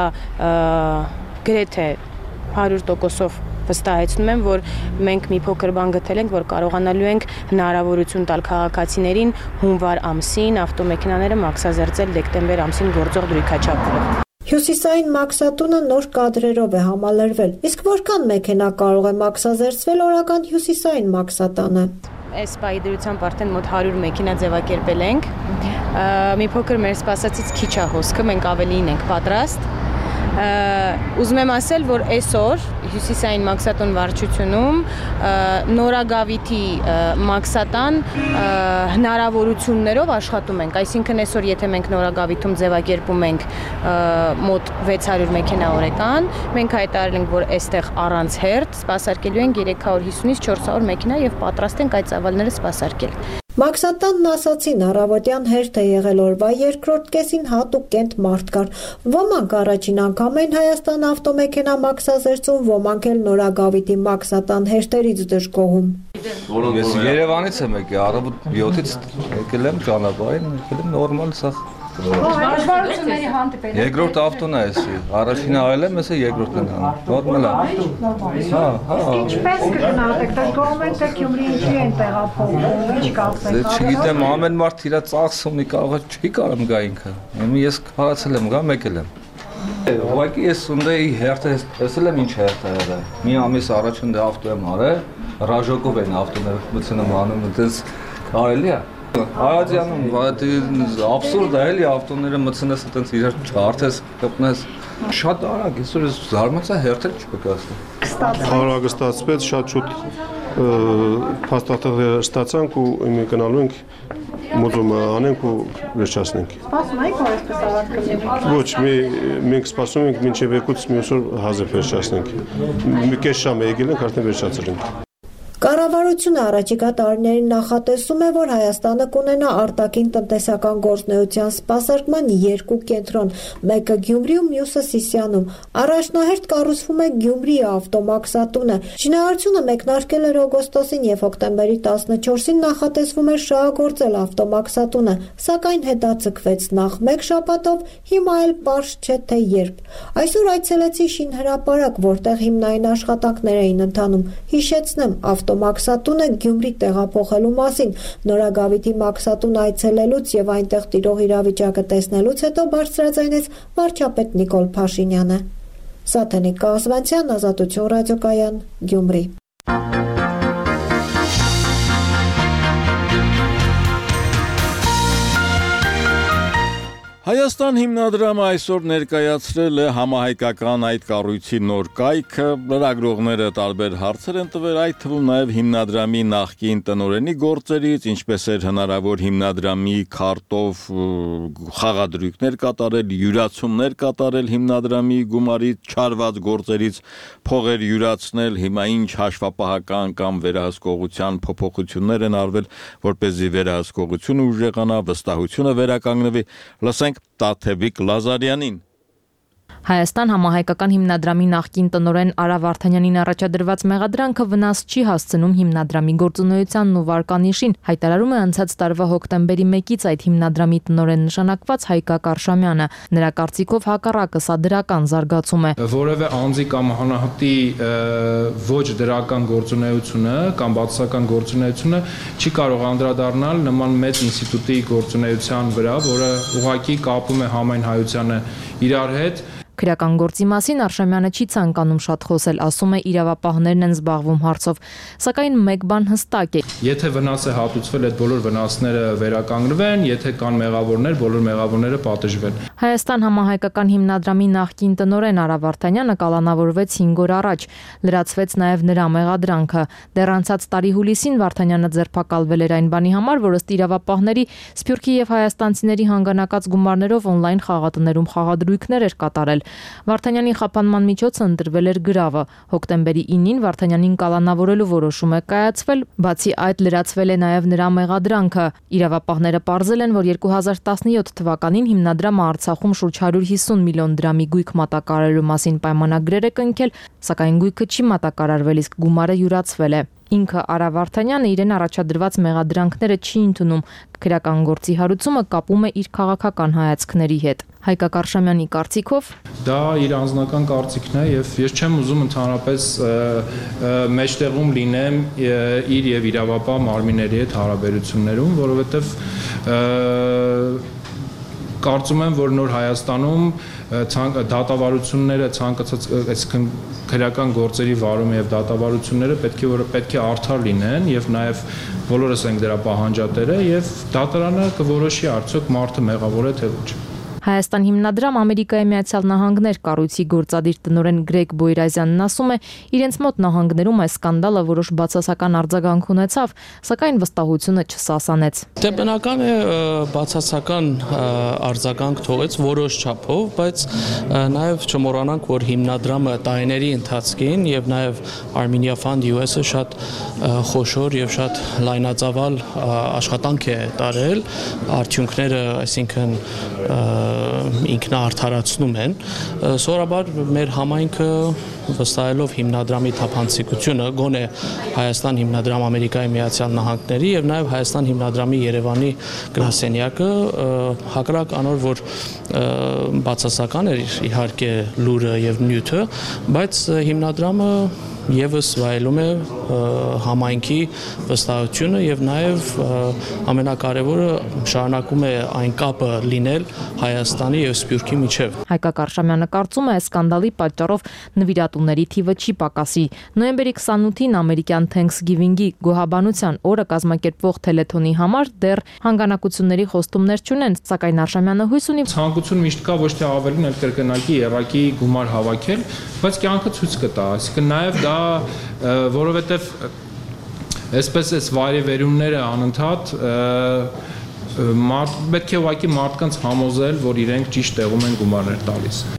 գրեթե 100%-ով վստահեցնում եմ, որ մենք մի փոքր բան գտել ենք, որ կարողանալու ենք հնարավորություն տալ քաղաքացիներին հունվար ամսին ավտոմեքենաները մաքսազերծել դեկտեմբեր ամսին գործող դրույքաչափով։ Հյուսիսային մաքսատունը նոր կադրերով է համալրվել, իսկ որքան մեքենա կարող է մաքսազերծվել օրական հյուսիսային մաքսատանը։ Այս պահի դրությամբ արդեն մոտ 100 մեքենա ձևակերպել ենք։ Մի փոքր մեր սպասածից քիչ է հոսքը, մենք ավելին ենք պատրաստ։ Ուզում եմ ասել, որ այսօր հյուսիսային մաքսատուն վարչությունում Նորագավիթի մաքսատան հնարավորություններով աշխատում ենք, այսինքն այսօր եթե մենք Նորագավիթում ձևակերպում ենք մոտ 600 մեքենա օրական, մենք հայտարարել ենք, որ այստեղ առանց հերթ սպասարկելու ենք 350-ից 400 մեքենա եւ պատրաստ ենք այդ ծավալները սպասարկել։ Մաքսատանն ասացին առավոտյան հերթ է եղել օրվա երկրորդ կեսին հատուկ կենտ մարդ կար։ Ոմանք առաջին անգամ են Հայաստան ավտոմեքենա մաքսազերծում, ոմանք էլ Նորագավիթի մաքսատան հերթերից դժգոհում։ Ես Երևանից եմ եկել, առավոտ 7-ից եկել եմ ճանապարհին, եկել եմ նորմալ սա։ Դժվարությունների հանդիպել։ Երկրորդ ավտոն է էսի, առաջինը այլ եմ, էսը երկրորդն է։ Նորմալ է։ Հա։ Ինչպես կգնահատեք, դժգոհում եք, թե Գյումրի ինչի են տեղափոխվում, ինչ կապ եք։ Չգիտեմ, ամեն մարդ իր ծախս ունի, կարող չի կարամ գա ինքը։ Ես հարացել եմ, գա մեկել եմ։ Ուղղակի ես ունեի հերթը, տեսել եմ ինչ հերթ է եղել։ Մի ամիս առաջ ընդ ավտո եմ արել, ռաժոկով են ավտոները մտցնում անում, այդպես կարելի է։ Արադյանում, աբսուրդ է էլի ավտոները մտցնես այդպես իրար չարթես, կպնես։ Շատ արագ, այսօր ես զարմացա հերթել չպկասնի։ Արագ ստացվեց, շատ շուտ փաստաթղթեր ստացանք ու մենք գնալու ենք մոդումը անենք ու վերջացնենք։ Սպասում եք, որ այսպես արագ կլինի։ Ոչ, մենք սպասում ենք մինչև 2-ից մյուս օր հազիվ վերջացնենք։ Մի կես ժամ եկել ենք, արդեն վերջացրել ենք։ Կառավարությունը առաջիկա տարիներին նախատեսում է, որ Հայաստանը կունենա արտաքին տնտեսական գործունեության սպասարկման 2 կենտրոն, մեկը Գյումրիում, մյուսը Սիսիանում։ Առաջնահերթ կառուցվում է Գյումրիի ավտոմաքսատունը։ Շինարարությունը մեկնարկել էր օգոստոսին եւ հոկտեմբերի 14-ին նախատեսվում էր շահագործել ավտոմաքսատունը, սակայն հետաձգվեց նախ 1 շաբաթով, հիմա էլ պարզ չէ թե երբ։ Այսօր այցելեցի շինհրապարակ, որտեղ հիմնային աշխատանքներ էին ընթանում։ Հիշեցնեմ, ավտոմաքսատունը Գյումրի տեղափոխելու մասին։ Նորագավիթի մաքսատուն այցելելուց եւ այնտեղ տիրող իրավիճակը տեսնելուց հետո բարձրաձայնեց վարչապետ Նիկոլ Փաշինյանը։ Սաթենիկ Կազվանցյան, Ազատություն ռադիոկայան, Գյումրի։ Հայաստան հիմնադրամը այսօր ներկայացրել է համահայկական այդ կառույցի նոր կայքը, լրագրողները տարբեր հարցեր են տվել, այդ թվում նաև հիմնադրամի նախկին տնօրենի գործերից, ինչպես էր հնարավոր հիմնադրամի քարտով խաղադրույքներ կատարել, յուրացումներ կատարել հիմնադրամի գումարից չարված գործերից, փողեր յուրացնել, հիմա ինչ հաշվապահական կամ վերահսկողության փոփոխություններ են արվել, որպեսզի վերահսկողությունը ուժեղանա, վստահությունը վերականգնվի, լսենք Տաթևիկ Լազարյանին։ Հայաստան համահայկական հիմնադրամի նախկին տնօրեն Արա Վարդանյանին առաջադրված մեղադրանքը վնաս չի հասցնում հիմնադրամի գործունեությանն ու վարկանիշին, հայտարարում է անցած տարվա հոկտեմբերի 1-ից այդ հիմնադրամի տնօրեն նշանակված Հայկա Կարշամյանը։ Նրա կարծիքով հակառակը սա դրական զարգացում է։ Որևէ անձի կամ անհատի ոչ դրական գործունեությունը կամ բացասական գործունեությունը չի կարող անդրադառնալ նման մեծ ինստիտուտի գործունեության վրա, որը ուղղակի կապում է համայն հայությանը իրար հետ։ Քրեական գործի մասին Արշամյանը չի ցանկանում շատ խոսել, ասում է իրավապահներն են զբաղվում հարցով, սակայն մեկ բան հստակ է. Եթե վնաս է հատուցվել, այդ բոլոր վնասները վերականգնվեն, եթե կան մեղավորներ, բոլոր մեղավորները պատժվեն։ Հայաստան համահայկական հիմնադրամի նախկին տնօրեն Արա Վարդանյանը կալանավորվեց 5 օր առաջ, լրացվեց նաև նրա մեղադրանքը։ Դեռ անցած տարի հուլիսին Վարդանյանը ձերբակալվել էր այն բանի համար, որ ըստ իրավապահների Սփյուռքի եւ հայաստանցիների հանգանակած գումարներով օնլայն խաղատներում խաղադրույքներ էր կատարել։ Վարդանյանի խափանման միջոցը ընտրվել էր գրավը։ Հոկտեմբերի 9-ին Վարդանյանին կալանավորելու որոշում է կայացվել, բացի այդ լրացվել է նաև նրա մեղադրանքը։ Իրավապահները պարզել են, որ 2017 թվականին հիմնադրամը Արցախում շուրջ 150 միլիոն դրամի գույք մատակարարելու մասին պայմանագրեր է կնքել, սակայն գույքը չի մատակարարվել, իսկ գումարը յուրացվել է։ Ինքը Արա Վարդանյանը իրեն առաջադրված մեղադրանքները չի ընդունում, քրեական գործի հարուցումը կապում է իր քաղաքական հայացքների հետ։ Հայկա Կարշամյանի կարծիքով դա իր անձնական կարծիքն է եւ ես չեմ ուզում ընդհանրապես մեջտեղում լինեմ իր եւ իրավապահ մարմինների հետ հարաբերություններում, որովհետեւ կարծում եմ, որ նոր Հայաստանում դատավարությունները ցանկացած այսինքն քրեական գործերի վարումը եւ դատավարությունները պետք է արդար լինեն եւ նաեւ բոլորս ենք դրա պահանջատերը եւ դատարանը կորոշի արդյոք մարդը մեղավոր է թե ոչ։ Հայաստան հիմնադրամ Ամերիկայի Միացյալ Նահանգներ կառույցի գործադիր տնօրեն Գրեգ Բոյրազյանն ասում է, իրենց մոտ նահանգներում այս սկանդալը որոշ բացասական արձագանք ունեցավ, սակայն վստահությունը չսասանեց։ Դե բնական է բացասական արձագանք թողեց որոշ չափով, բայց նաև չմոռանանք, որ հիմնադրամը տարիների ընթացքին եւ նաև Armenia Fund US-ը շատ խոշոր եւ շատ լայնածավալ աշխատանք է տարել, արդյունքները, այսինքն ինքնաարդարացնում են, սովորաբար մեր համայնքը վստահելով հիմնադրամի թափանցիկությունը, գոնե Հայաստան հիմնադրամ Ամերիկայի Միացյալ Նահանգների եւ նաեւ Հայաստան հիմնադրամի Երևանի գրասենյակը հակառակ անոր, որ բացասական էր իհարկե լուրը եւ նյութը, բայց հիմնադրամը եւս վայելում է համայնքի վստահությունը եւ նաեւ ամենակարևորը շարունակում է այն կապը լինել Հայաստանի եւ Սփյուռքի միջեւ։ Հայկա Կարշամյանը կարծում է, այս սկանդալի պատճառով նվիրատուների թիվը չի պակասի։ Նոյեմբերի 28-ին ամերիկյան Thanksgiving-ի գոհաբանության օրը կազմակերպվող թելեթոնի համար դեռ հանգանակությունների խոստումներ չունեն, սակայն Արշամյանը հույս ունի ցանկություն միշտ կա ոչ թե ավելին, այլ կրկնակի երակի գումար հավաքել, բայց կյանքը ցույց կտա, այսինքն նաեւ դա որովհետև այսպես էս վայրիվերումները անընդհատ պետք է ուղղակի մարդկանց համոզել, որ իրենք ճիշտ տեղում են գումարներ տալիս։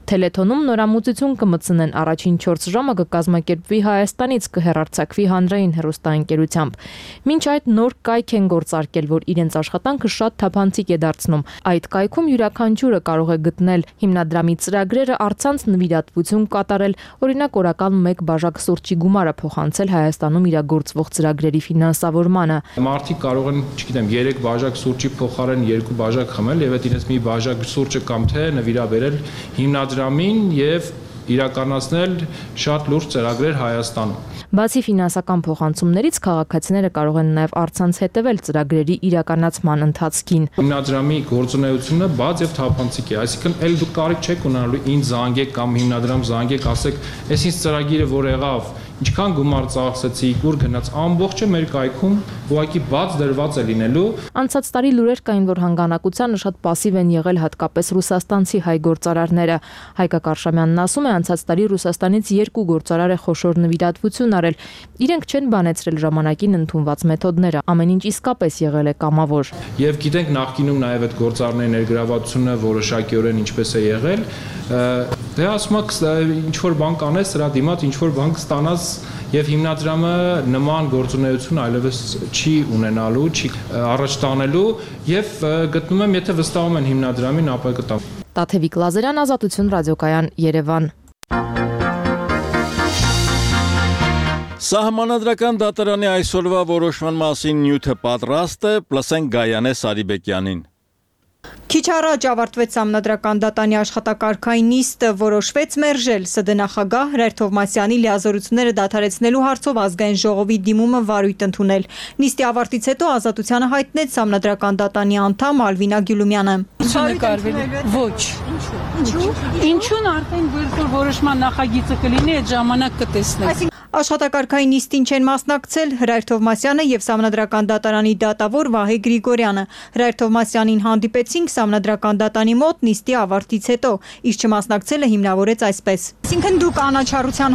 Թելեթոնում նորամուծություն կմտցնեն առաջին 4 ժամը կկազմակերպվի Հայաստանից կհեռարձակվի հանրային հեռուստաընկերությամբ։ Մինչ այդ նոր կայք են գործարկել, որ իրենց աշխատանքը շատ թափանցիկ է դարձնում։ Այդ կայքում յուրաքանչյուրը կարող է գտնել հիմնադրամի ծրագրերը, առցանց նվիրատվություն կատարել, օրինակ օրական 1 բաժակ սուրճի գումարը փոխանցել Հայաստանում իրագործվող ծրագրերի ֆինանսավորմանը։ Մարդիկ կարող են, չգիտեմ, 3 բաժակ սուրճի փոխարեն 2 բաժակ խմել եւ այդ իրենց մի բաժակ սուրճը կամ թե նվիրաբերել հիմնադրամին եւ իրականացնել շատ լուրջ ծրագրեր Հայաստանում։ Բացի ֆինանսական փոխանցումներից քաղաքացիները կարող են նաև առցանց հետևել ծրագրերի իրականացման ընթացքին։ Հիմնադրամի գործունեությունը բաց եւ թափանցիկ է, այսինքն ել դուք կարիք չեք ունենալու ինձ զանգեք կամ հիմնադրամ զանգեք, ասեք, «Էս ինձ ծրագիրը որ եղավ, ինչքան գումար ծախսեցիք, ուր գնաց», ամբողջը մեր կայքում ուղղակի բաց դրված է լինելու։ Անցած տարի լուրեր կային, որ հանգանակությանը շատ пассив են եղել հատկապես ռուսաստանցի հայ գործարարները։ Հայկա Կարշամյանն ասում է, անցած տարի Ռուսաստանից 2 գործարար է խոշոր նվիրատվություն արել։ Իրենք չեն բանեցրել ժամանակին ընդունված մեթոդները, ամեն ինչ իսկապես եղել է կամավոր։ Եվ գիտենք նախկինում նաև այդ գործարարների ներգրավվածությունը որոշակիորեն ինչպես է եղել, դե ասում եք ինչ որ բան կանես, սրա դիմաց ինչ որ բան կստանաս եւ հիմնադրամը նման գործունեություն այլևս չի ունենալու, չի առաջ տանելու եւ գտնում եմ, եթե վստահում են հիմնադրամին, ապա կտամ։ Տաթևիկ Լազարյան, Ազատություն ռադիոկայան, Երևան։ Սահմանադրական դատարանի այսօրվա որոշման մասին նյութը պատրաստ է, լսենք Գայանե Սարիբեկյանին։ Քիչ առաջ ավարտվեց Սահմանադրական դատարանի աշխատակարգային նիստը, որոշվեց մերժել ՍԴ նախագահ Հրայր Թովմասյանի լիազորությունները դադարեցնելու հարցով ազգային ժողովի դիմումը վարույթ ընդունել։ Նիստի ավարտից հետո Ազատությանը հայտնեց Սահմանադրական դատարանի անդամ Ալվինա Գյուլումյանը։ Ոչ։ Ինչու՞ն արդեն որոշման նախագիծը կլինի, այդ ժամանակ կտեսնենք։ Աշխատակարգային նիստին չեն մասնակցել Հրայր Թովմասյանը եւ Սահմանադրական դատարանի դատավոր Վահե Գրիգորյանը։ Հրայր Թովմասյանին հանդիպեցինք Սահմանադրական դատարանի մոտ նիստի ավարտից հետո, իսկ չմասնակցելը հիմնավորեց այսպես. Այսինքն դուք անաչառության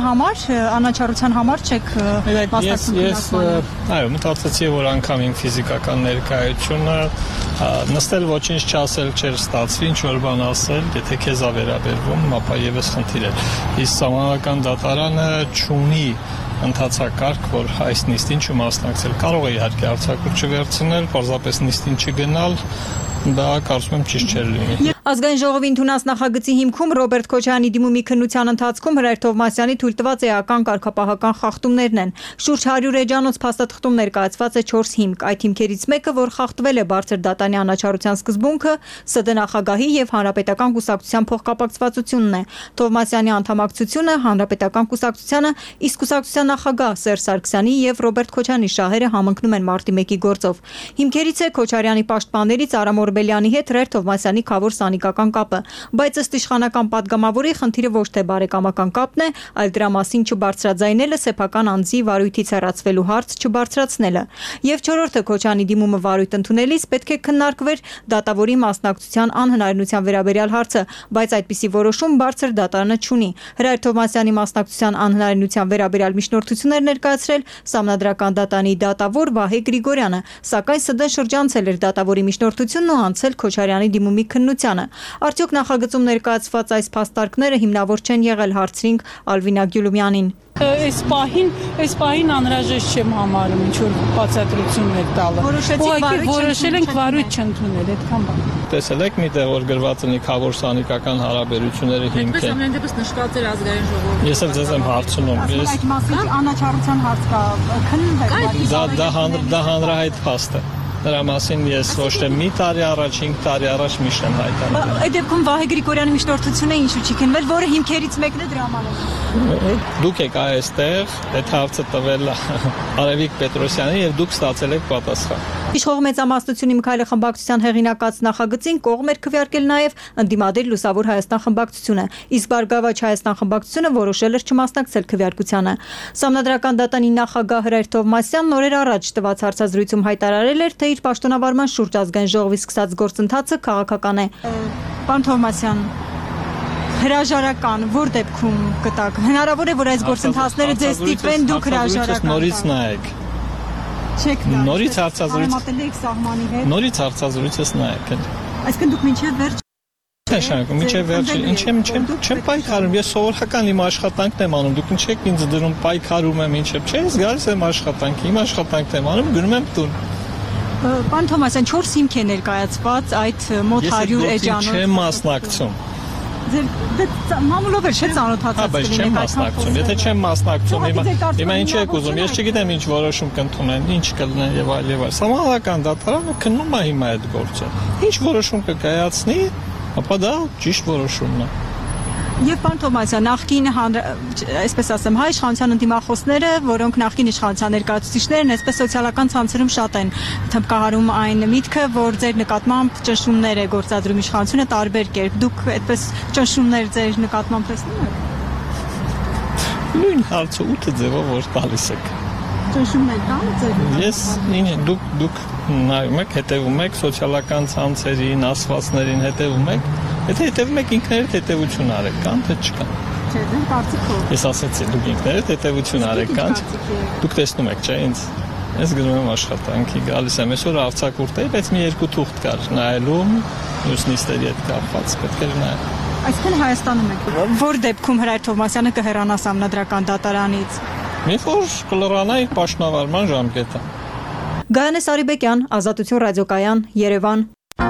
համար չեք մասնակցում։ Ես այո, մտածեցի, որ անգամ իմ ֆիզիկական ներկայությունը նստել ոչինչ չասել չէր ստացվի, ինչ որ բան ասել, եթե քեզ է վերաբերվում, ապա եւս խնդիր է։ Իսկ Սահմանադրական դատարանը չունի ընթացակարգ, որ այս նիստին չմասնակցել։ Կարող է իհարկե արձակուրդ չվերցնել, պարզապես նիստին չգնալ, դա կարծում եմ ճիշտ չէր լինի։ Ազգային ժողովի ընդունած նախագծի հիմքում Ռոբերտ Քոչարյանի դիմումի քննության ընթացքում Հրայր Թովմասյանի թույլտված էական կարգապահական խախտումներն են։ Շուրջ 100 էջանոց փաստաթղթում ներկայացված է 4 հիմք։ Այդ հիմքերից մեկը, որ խախտվել է բարձր դատանի անաչառության սկզբունքը, ՍԴ նախագահի եւ Հանրապետական կուսակցության փոխկապակցվածությունն է։ Թովմասյանի անդամակցությունը Հանրապետական կուսակցությանը, իսկ կուսակցության նախագահ Սերժ Սարգսյանի եւ Ռոբերտ Քոչարյանի շահերը համընկնում են մարտի 1-ի գործով։ Հիմքերից է Քոչարյանի պաշտպաններից Արամ Օրբելյանի հետ Հրայր Թովմասյանի խավոր սանիկական կապը, բայց ըստ իշխանական падգամավորի խնդիրը ոչ թե բարեկամական կապն է, այլ դրա մասին չբարձրաձայնելը, սեփական անձի վարույթից հեռացվելու հարց չբարձրացնելը։ Եվ 4-րդը Քոչարյանի դիմումը վարույթ ընդունելիս պետք է քննարկվեր դատավորի մասնակցության անհնարինության վերաբերյալ հարցը, բայց այդպիսի որոշում բարձր դատարանը չունի։ Հրայր Թովմասյանի մասնակցության անհնարինության վերաբերյալ միջնորդություններ ներկայացրել Սահմանադրական դատարանի դատավոր Վահե Գրիգորյանը, սակայն ՍԴ շրջանցել էր դատավորի միջնորդությունն ու անցել Քոչարյանի դիմումի քննությանը։ Արդյոք նախագծում ներկայացված այս փաստարկները հիմնավոր չեն եղել, հարցրինք Ալվինա Գյուլումյանին։ Այս պահին անհրաժեշտ չեմ համարում ինչ որ բացատրություններ տալը։ Որոշել ենք վարույթ չընդունել, այդքան բան։ Տեսել եք միտեղ որ գրված ունի խավոր սանիկական հարաբերությունների հիմք են։ Ամեն դեպս նշված էր ազգային ժողովի։ Ես էլ ձեզ եմ հարցնում։ Այդ մասին անաչառության հարց կա, քննվել։ Դա հանրահայտ փաստ է։ Դրա մասին ես ոչ թե մի տարի առաջ, 5 տարի առաջ միշտ եմ հայտարարել։ Այդ դեպքում Վահե Գրիգորյանի միջնորդությունը ինչու չի քննվել, որը հիմքերից մեկն է դրա համար։ Դուք եք այստեղ, այդ հարցը տվել Արևիկ Պետրոսյանին եւ դուք ստացել եք պատասխան։ Իշխող մեծամասնությունի Միքայելը խմբակցության հեղինակած նախագծին կողմ էր քվեարկել նաև ընդդիմադիր Լուսավոր Հայաստան խմբակցությունը, իսկ Բարգավաճ Հայաստան խմբակցությունը որոշել էր չմասնակցել քվեարկությանը։ Սահմանադրական դատարանի նախագահ Հրայր Թովմասյանն օրեր առաջ տված հարցազրույցում հայտարարել էր, թե իր պաշտոնավարման շուրջ ազգային ժողովի սկսած գործընթացը քաղաքական է։ Պարոն Թովմասյան, հրաժարական որ դեպքում կտակ։ Հնարավոր է, որ այս գործընթացները ձեզ ստիպեն, դուք հրաժարական։ Նորից նայեք։ Նորից հարցազրույցս նայեք։ Այսինքն դուք մինչև վերջ նշանակում, միջև վերջը, չեմ պայքարում, ես սովորական իմ աշխատանքն եմ անում, դուք ինչ եք ինձ դրում պայքարում եմ ինչև, չէ, ես գալիս եմ աշխատանքի, իմ աշխատանքն եմ անում, գնում եմ տուն։ Պարոն Թոմասյան, 4 հիմք է ներկայացված այդ մոտ 100 էջանոց։ Ես չեմ մասնակցում։ Մամուլով էլ չէ ծանոթացած կլինեք չեմ մասնակցում, եթե չեմ մասնակցում, հիմա ինչ եք ուզում, ես չգիտեմ ինչ որոշում կընդունեն, ինչ կլինեն եւ այլ եւ այլ։ Սահմանադրական դատարանը քննում է հիմա այդ գործը։ Ինչ որոշում կկայացնի, ապա դա ճիշտ որոշումն է։ Եւ պարոն Թոմասյան, նախկին այսպես ասեմ, հայ իշխանության ընդդիմախոսները, որոնք նախկին իշխանության ներկայացուցիչներն, այսպես սոցիալական ցանցերում շատ են թմբկահարում այն միտքը, որ ձեր նկատմամբ ճնշումներ է գործադրում իշխանությունը տարբեր կերպ։ Դուք այդպես ճնշումներ ձեր նկատմամբ տեսնում եք։ Նույն հարցը 8 ձևով որ տալիս եք։ Ճնշումներ կան ձեր։ Ես դուք նայում եք, հետևում եք սոցիալական ցանցերին, ասվածներին հետևում եք։ Եթե հետևում եք ինքներդ հետևություն արեք, կան թե չկան։ Չէ, դե կարծիքով։ Ես ասացի, դուք ինքներդ հետևություն արեք, կան։ Դուք տեսնում եք, չէ՞, ինձ։ Ես գնում եմ աշխատանքի, գալիս եմ այսօր արձակուրդ էի, բայց մի երկու թուղթ կար նայելու, մյուս նիստերի հետ կապված, պետք էր նայել։ Այսինքն Հայաստանում եք։ Որ դեպքում Հրայր Թովմասյանը կհեռանա Սահմանադրական դատարանից։ Մի որ կլրանայի պաշտոնավարման ժամկետը։ Գայանե Սարիբեկյան, Ազատություն ռադիոկայան, Երևան։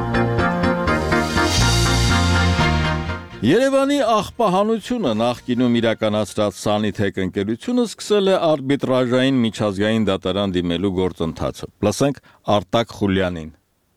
Երևանի աղբահանությունը նախկինում իրականացրած Սանիթեք ընկերությունը սկսել է արբիտրաժային միջազգային դատարան դիմելու գործընթացը։ Լսենք Արտակ Խուլյանին։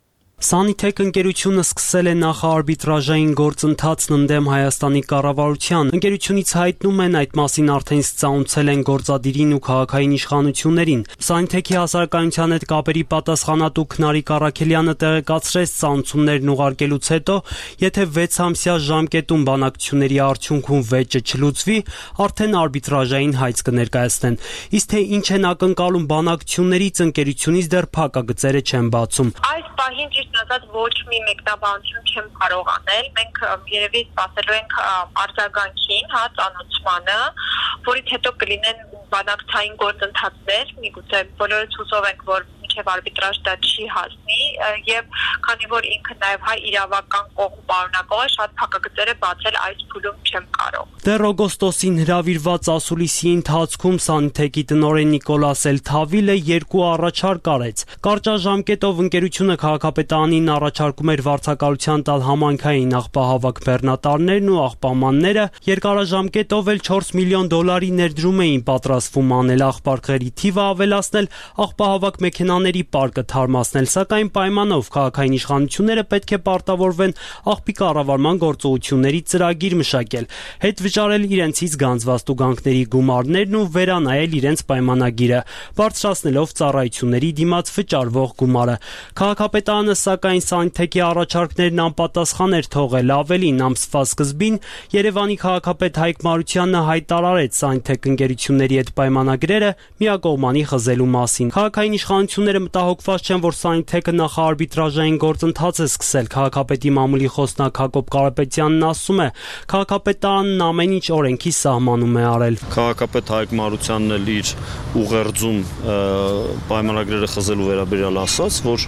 Սանիթեք ընկերությունը սկսել է նախարբիտրաժային գործընթացն ընդդեմ Հայաստանի կառավարության։ Ընկերությունից հայտնում են այդ մասին արդեն ծանուցել են գործադիրին ու քաղաքային իշխանություններին։ Սանիթեքի հասարակայնության հետ կապերի պատասխանատու Քնարիկ Առաքելյանը տեղեկացրեց ծանուցումներն ուղարկելուց հետո, եթե 6 ամսյա ժամկետում բանակցությունների արդյունքում վեճը չլուծվի, արդեն արբիտրաժային հայց կներկայացնեն։ Իսկ թե ինչ են ակնկալում բանակցություններից, ընկերությունից դեռ փակագծերը չեն բացում։ Այս պահին ասած ոչ մի մեկնաբանություն չեմ կարող անել։ Մենք երևի սպասելու ենք արձագանքին, ծանոթմանը, որից հետո կլինեն բանակցային գործընթացներ, միգուցե բոլորս հուսով ենք, որ մինչև արբիտրաժ դա չի հասնի, եւ քանի որ ինքը նաեւ հայ իրավական կողմ պարունակող է, շատ փակագծերը բացել այս փուլում չեմ կարող։ Դեռ օգոստոսին հրավիրված ասուլիսի ընթացքում Սանիթեկի տնօրեն Նիկոլաս Էլթավիլը 2 առաջարկ արեց։ Կարճաժամկետով ընկերությունը քաղաքապետարանին առաջարկում էր վարձակալության տալ համայնքային աղբահավաք բեռնատարներն ու աղբամանները, երկարաժամկետով էլ $4 միլիոն ներդրում էին պատրաստվում անել աղբարկղերի թիվը ավելացնել, աղբահավաք մեքենաների պարկը թարմացնել, սակայն պայմանով քաղաքային իշխանությունները պետք է պարտավորվեն աղբի կառավարման գործողությունների ծրագիր մշակել, հետ վճարել իրենցից գանձված տուգանքների գումարներն ու վերանայել իրենց պայմանագիրը, բարձրացնելով ծառայությունների դիմաց վճարվող գումարը։ Քաղաքապետարանը սակայն Սանիթեկի առաջարկներն անպատասխան էր թողել, ավելին ամսվա սկզբին Երևանի քաղաքապետ Հայկ Մարությանը հայտարարեց Սանիթեք ընկերությունների հետ պայմանագրերը միակողմանի խզելու մասին։ Քաղաքային իշխանությունները մտահոգված չեն, որ Սանիթեկը նախարբիտրաժային գործընթաց է սկսել։ Քաղաքապետի մամուլի խոսնակ Հակոբ Կարապետյանն ասում է, քաղաքապետարանն ամեն ինչ օրենքի սահմանում է արել։ Քաղաքապետ Հայկ Մարությանն էլ իր ուղերձում պայմանագրերը խզելու վերաբերյալ ասաց, որ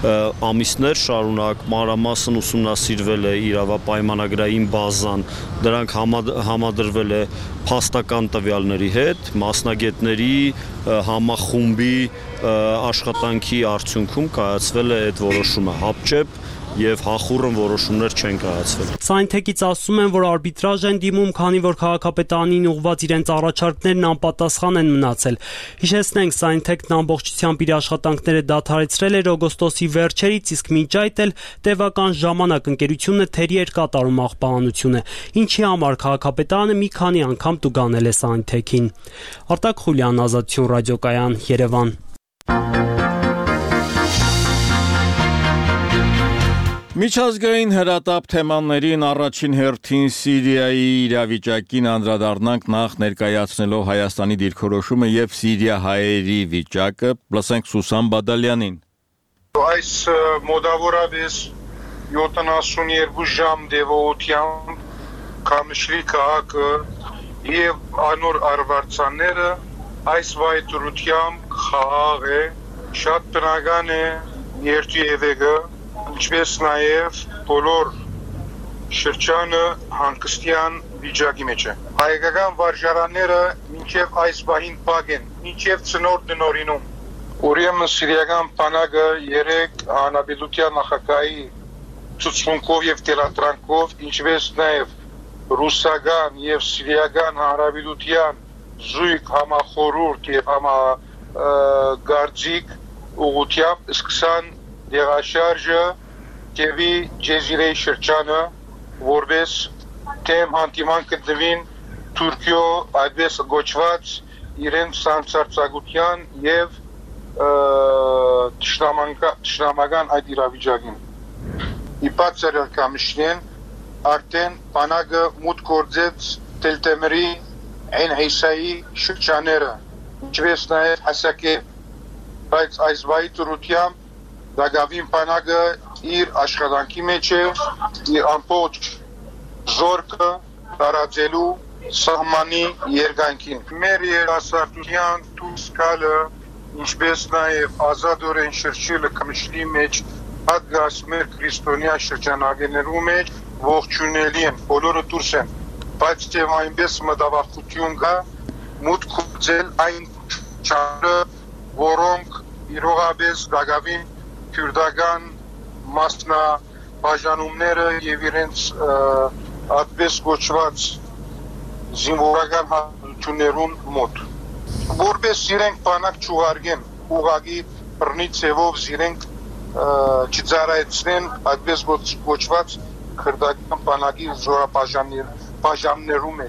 ամիսներ շարունակ մանրամասն ուսումնասիրվել է իրավապայմանագրային բազան, դրանք համադրվել է փաստական տվյալների հետ, մասնագետների համախումբի աշխատանքի արդյունքում կայացվել է այդ որոշումը, հապճեպ եւ հախուռն որոշումներ չեն կայացվել։ Սանիթեկից ասում են, որ արբիտրաժ են դիմում, քանի որ քաղաքապետարանին ուղղված իրենց առաջարկներն անպատասխան են մնացել։ Հիշեցնենք, Սանիթեկն ամբողջությամբ իր աշխատանքները դադարեցրել էր օգոստոսի վերջերից, իսկ մինչ այդ էլ տևական ժամանակ ընկերությունը թերի էր կատարում աղբահանությունը, ինչի համար քաղաքապետարանը մի քանի անգամ տուգանել է Սանիթեկին։ Արտակ Խուլյան, Ազատություն ռադիոկայան, Երևան։ Միջազգային հրատապ թեմաներին առաջին հերթին Սիրիայի իրավիճակին անդրադառնանք նախ ներկայացնելով Հայաստանի դիրքորոշումը եւ սիրիահայերի վիճակը, լսենք Սուսան Բադալյանին։ Այս մոտավորապես 72 ժամ դեպոյությամբ Կամշլի քաղաքը եւ անոր արվարձանները այս վայրությամբ խաղաղ է, շատ բնական է երթի եվեգը, ինչպես նաև բոլոր շրջանը հանգստյան վիճակի մեջ է։ Հայկական վարժարանները մինչև այս բանին փակ են, մինչև ծնորդ դնորինում։ Ուրեմն սիրիական բանակը 3 հանրապետության նախագահի ցուցմունքով եւ տելատրանքով, ինչպես նաեւ ռուսական եւ սիրիական հանրապետության զույգ համախորհուրդ եւ համագարձիկ ուղղությամբ սկսան դեղաշարժը Կևի Ջեզիրեի շրջանը, որպես թեմ հանդիման կդվին Թուրքիո այդպես գոչված իրենց սանցարցակության եւ Tշնամական այդ իրավիճակին։ Իպացել կամիշնեն արդեն բանակը մուտք գործեց Տելտեմրի Այն Հեյսայի շրջաները, ինչպես նաև հասակե, բայց այս վայի ծրությամբ Դագավին բանակը իր աշխատանքի մեջ է, իր ամբողջ զորքը տարածելու սահմանի երկայնքին։ Մեր երասարտության դուրս գալը ինչպես նաև ազատորեն շրջելը կմշլի մեջ հատկաս մեր քրիստոնյա շրջանակներու մեջ ողջունելի են, բոլորը դուրս են, բայց և այնպես մտավախություն կա մուտք գործել այն չարը, որոնք իրողապես դագավին քյուրդական մասնաբաժանումները և իրենց այդպես գոչված զինվորական հատություններուն մոտ։ Որպես իրենք բանակ չուղարկեն, ուղղակի բռնի ձևով իրենք չծառայեցնեն այդպես գոչված քրդական բանակի զորաբաժանումներում է։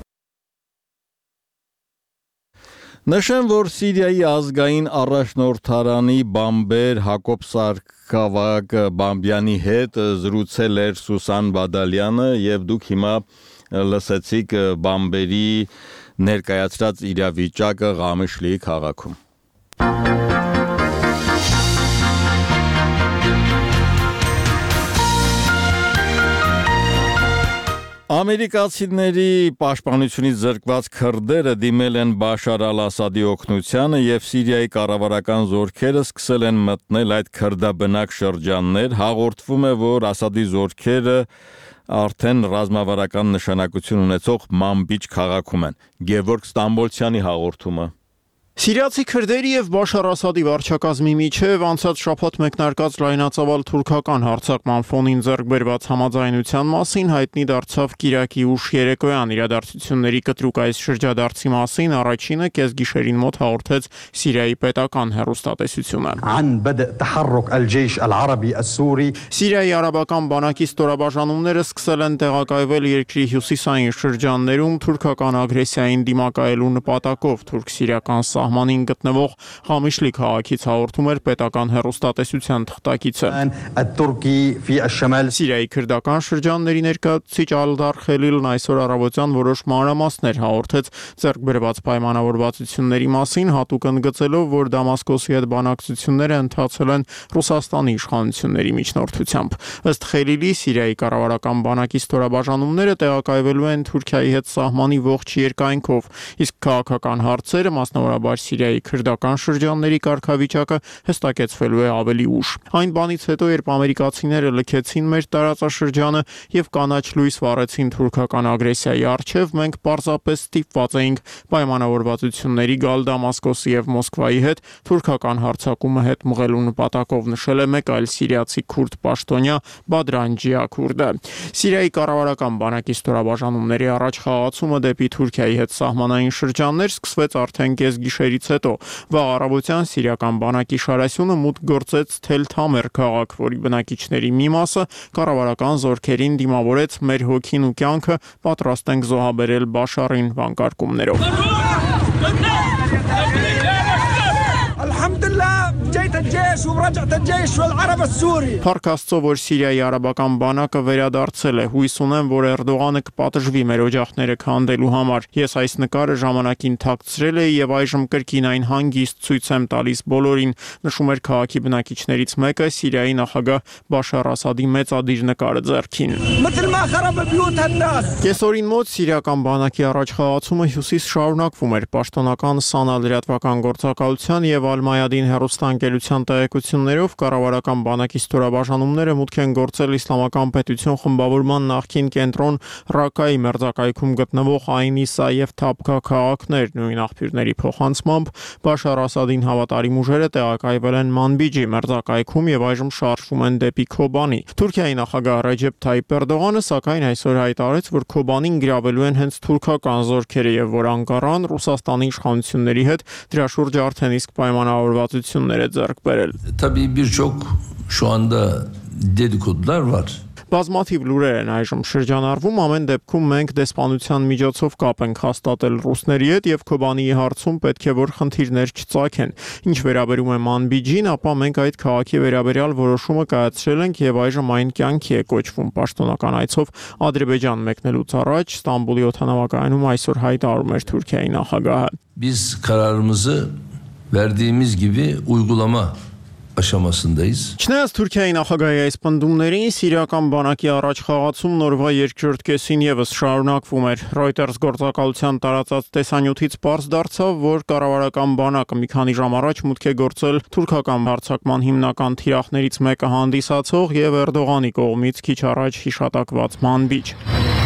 Նշեմ, որ Սիրիայի ազգային առաջնորդարանի բամբեր Հակոբ Սարգսակյան Բամբյանի հետ զրուցել էր Սուսան Բադալյանը եւ դուք հիմա լսեցիք բամբերի ներկայացրած իրավիճակը Ղամիշլի քաղաքում։ Ամերիկացիների պաշտպանությունից զրկված քրդերը դիմել են Բաշար Ալ-Ասադի օգնությանը եւ Սիրիայի կառավարական զորքերը սկսել են մտնել այդ քրդաբնակ շրջաններ, հաղորդվում է, որ Ասադի զորքերը արդեն ռազմավարական նշանակություն ունեցող Մանբիչ քաղաքում են։ Գևորգ Ստամբոլցյանի հաղորդումը։ Սիրիացի քրդերի եւ Բաշար Ասադի վարչակազմի միջև անցած շաբաթ մեկնարկած լայնածավալ թուրքական հարձակման ֆոնին ձեռք բերված համաձայնության մասին հայտնի դարձավ կիրակի ուշ երեկոյան իրադարձությունների կտրուկ այս շրջադարձի մասին առաջինը կեսգիշերին մոտ հաղորդեց Սիրիայի պետական հեռուստատեսությունը։ Սիրիայի արաբական բանակի ստորաբաժանումները սկսել են տեղակայվել երկրի հյուսիսային շրջաններում թուրքական ագրեսիային դիմակայելու նպատակով թուրք-սիրիական սահմանին գտնվող Ղամիշլի քաղաքից հաղորդում էր պետական հեռուստատեսության թղթակիցը։ Սիրիայի քրդական շրջանների ներկայացուցիչ Ալդար Խելիլն այսօր առավոտյան որոշ մանրամասներ հաղորդեց ձեռք բերված պայմանավորվածությունների մասին, հատուկ ընդգծելով, որ Դամասկոսի հետ բանակցությունները ընթացել են Ռուսաստանի իշխանությունների միջնորդությամբ։ Ըստ Խելիլի, Սիրիայի կառավարական բանակի ստորաբաժանումները տեղակայվելու են Թուրքիայի հետ սահմանի ողջ երկայնքով, իսկ քաղաքական հարցերը, մասնավորապես Սիրիայի քրդական շրջանների կարգավիճակը հստակեցվելու է ավելի ուշ։ Այն բանից հետո, երբ ամերիկացիները լքեցին մեր տարածաշրջանը եւ կանաչ լույս վառեցին թուրքական ագրեսիայի առջեւ, մենք պարզապես ստիպված էինք պայմանավորվածությունների գալ Դամասկոսի եւ Մոսկվայի հետ թուրքական հարձակումը հետ մղելու նպատակով, նշել է մեկ այլ սիրիացի քուրդ պաշտոնյա Բադրան Ջիաքուրդը։ Սիրիայի կառավարական բանակի ստորաբաժանումների առաջ խաղացումը դեպի Թուրքիայի հետ սահմանային շրջաններ սկսվեց արդեն կեսգիշերից հետո։ Վաղ առավոտյան սիրիական բանակի շարասյունը մուտք գործեց Թել Թամեր քաղաք, որի բնակիչների մի մասը կառավարական զորքերին դիմավորեց «Մեր հոգին ու կյանքը պատրաստ ենք զոհաբերել Բաշարին» վանկարկումներով։ Փառք Աստծո, որ Սիրիայի արաբական բանակը վերադարձել է։ Հույս ունեմ, որ Էրդողանը կպատժվի մեր օջախները քանդելու համար։ Ես այս նկարը ժամանակին թաքցրել էի եւ այժմ կրկին այն հանգիստ ցույց եմ տալիս բոլորին, նշում էր քաղաքի բնակիչներից մեկը Սիրիայի նախագահ Բաշար Ասադի մեծադիր նկարը ձեռքին։ Կեսօրին մոտ սիրիական բանակի առաջխաղացումը հյուսիս շարունակվում էր։ Պաշտոնական Սանա լրատվական գործակալության եւ Ալ-Մայադին հեռուստաընկերության կառավարության տեղեկություններով կառավարական բանակի ստորաբաժանումները մուտք են գործել Իսլամական պետություն խմբավորման նախկին կենտրոն Ռակայի մերձակայքում գտնվող Այն Իսա եւ Թաբկա քաղաքներ։ Նույն աղբյուրների փոխանցմամբ Բաշար Ասադին հավատարիմ ուժերը տեղակայվել են Մանբիջի մերձակայքում եւ այժմ շարժվում են դեպի Քոբանի։ Թուրքիայի նախագահ Ռեջեփ Թայիփ Էրդողանը սակայն այսօր հայտարարեց, որ Քոբանին գրավելու են հենց թուրքական զորքերը եւ որ Անկարան Ռուսաստանի իշխանությունների հետ դրա շուրջ արդեն իսկ պայմանավորվածություններ է ձեռք բերել։ Tabii birçok şu anda dedikodular var. Բազմաթիվ լուրեր են այժմ շրջանառվում, ամեն դեպքում մենք դեսպանության միջոցով կապ ենք հաստատել ռուսների հետ եւ Քոբանիի հարցում պետք է որ խնդիրներ չծագեն։ Ինչ վերաբերում է Մանբիջին, ապա մենք այդ քաղաքի վերաբերյալ որոշումը կայացրել ենք եւ այժմ այն կյանքի է կոչվում։ Պաշտոնական այցով Ադրբեջան մեկնելուց առաջ Ստամբուլի օդանավակայանում այսօր հայտարարում էր Թուրքիայի նախագահը. Biz kararımızı verdiğimiz gibi uygulama aşamasındayız. Չնայած Թուրքիայի նախագահի այս պնդումներին, սիրիական բանակի առաջ խաղացում նորվա երկրորդ կեսին եւս շարունակվում էր։ Reuters գործակալության տարածած տեսանյութից պարզ դարձավ, որ կառավարական բանակը մի քանի ժամ առաջ մուտք է գործել թուրքական հարձակման հիմնական թիրախներից մեկը հանդիսացող եւ Էրդողանի կողմից քիչ առաջ հիշատակված Մանբիջ։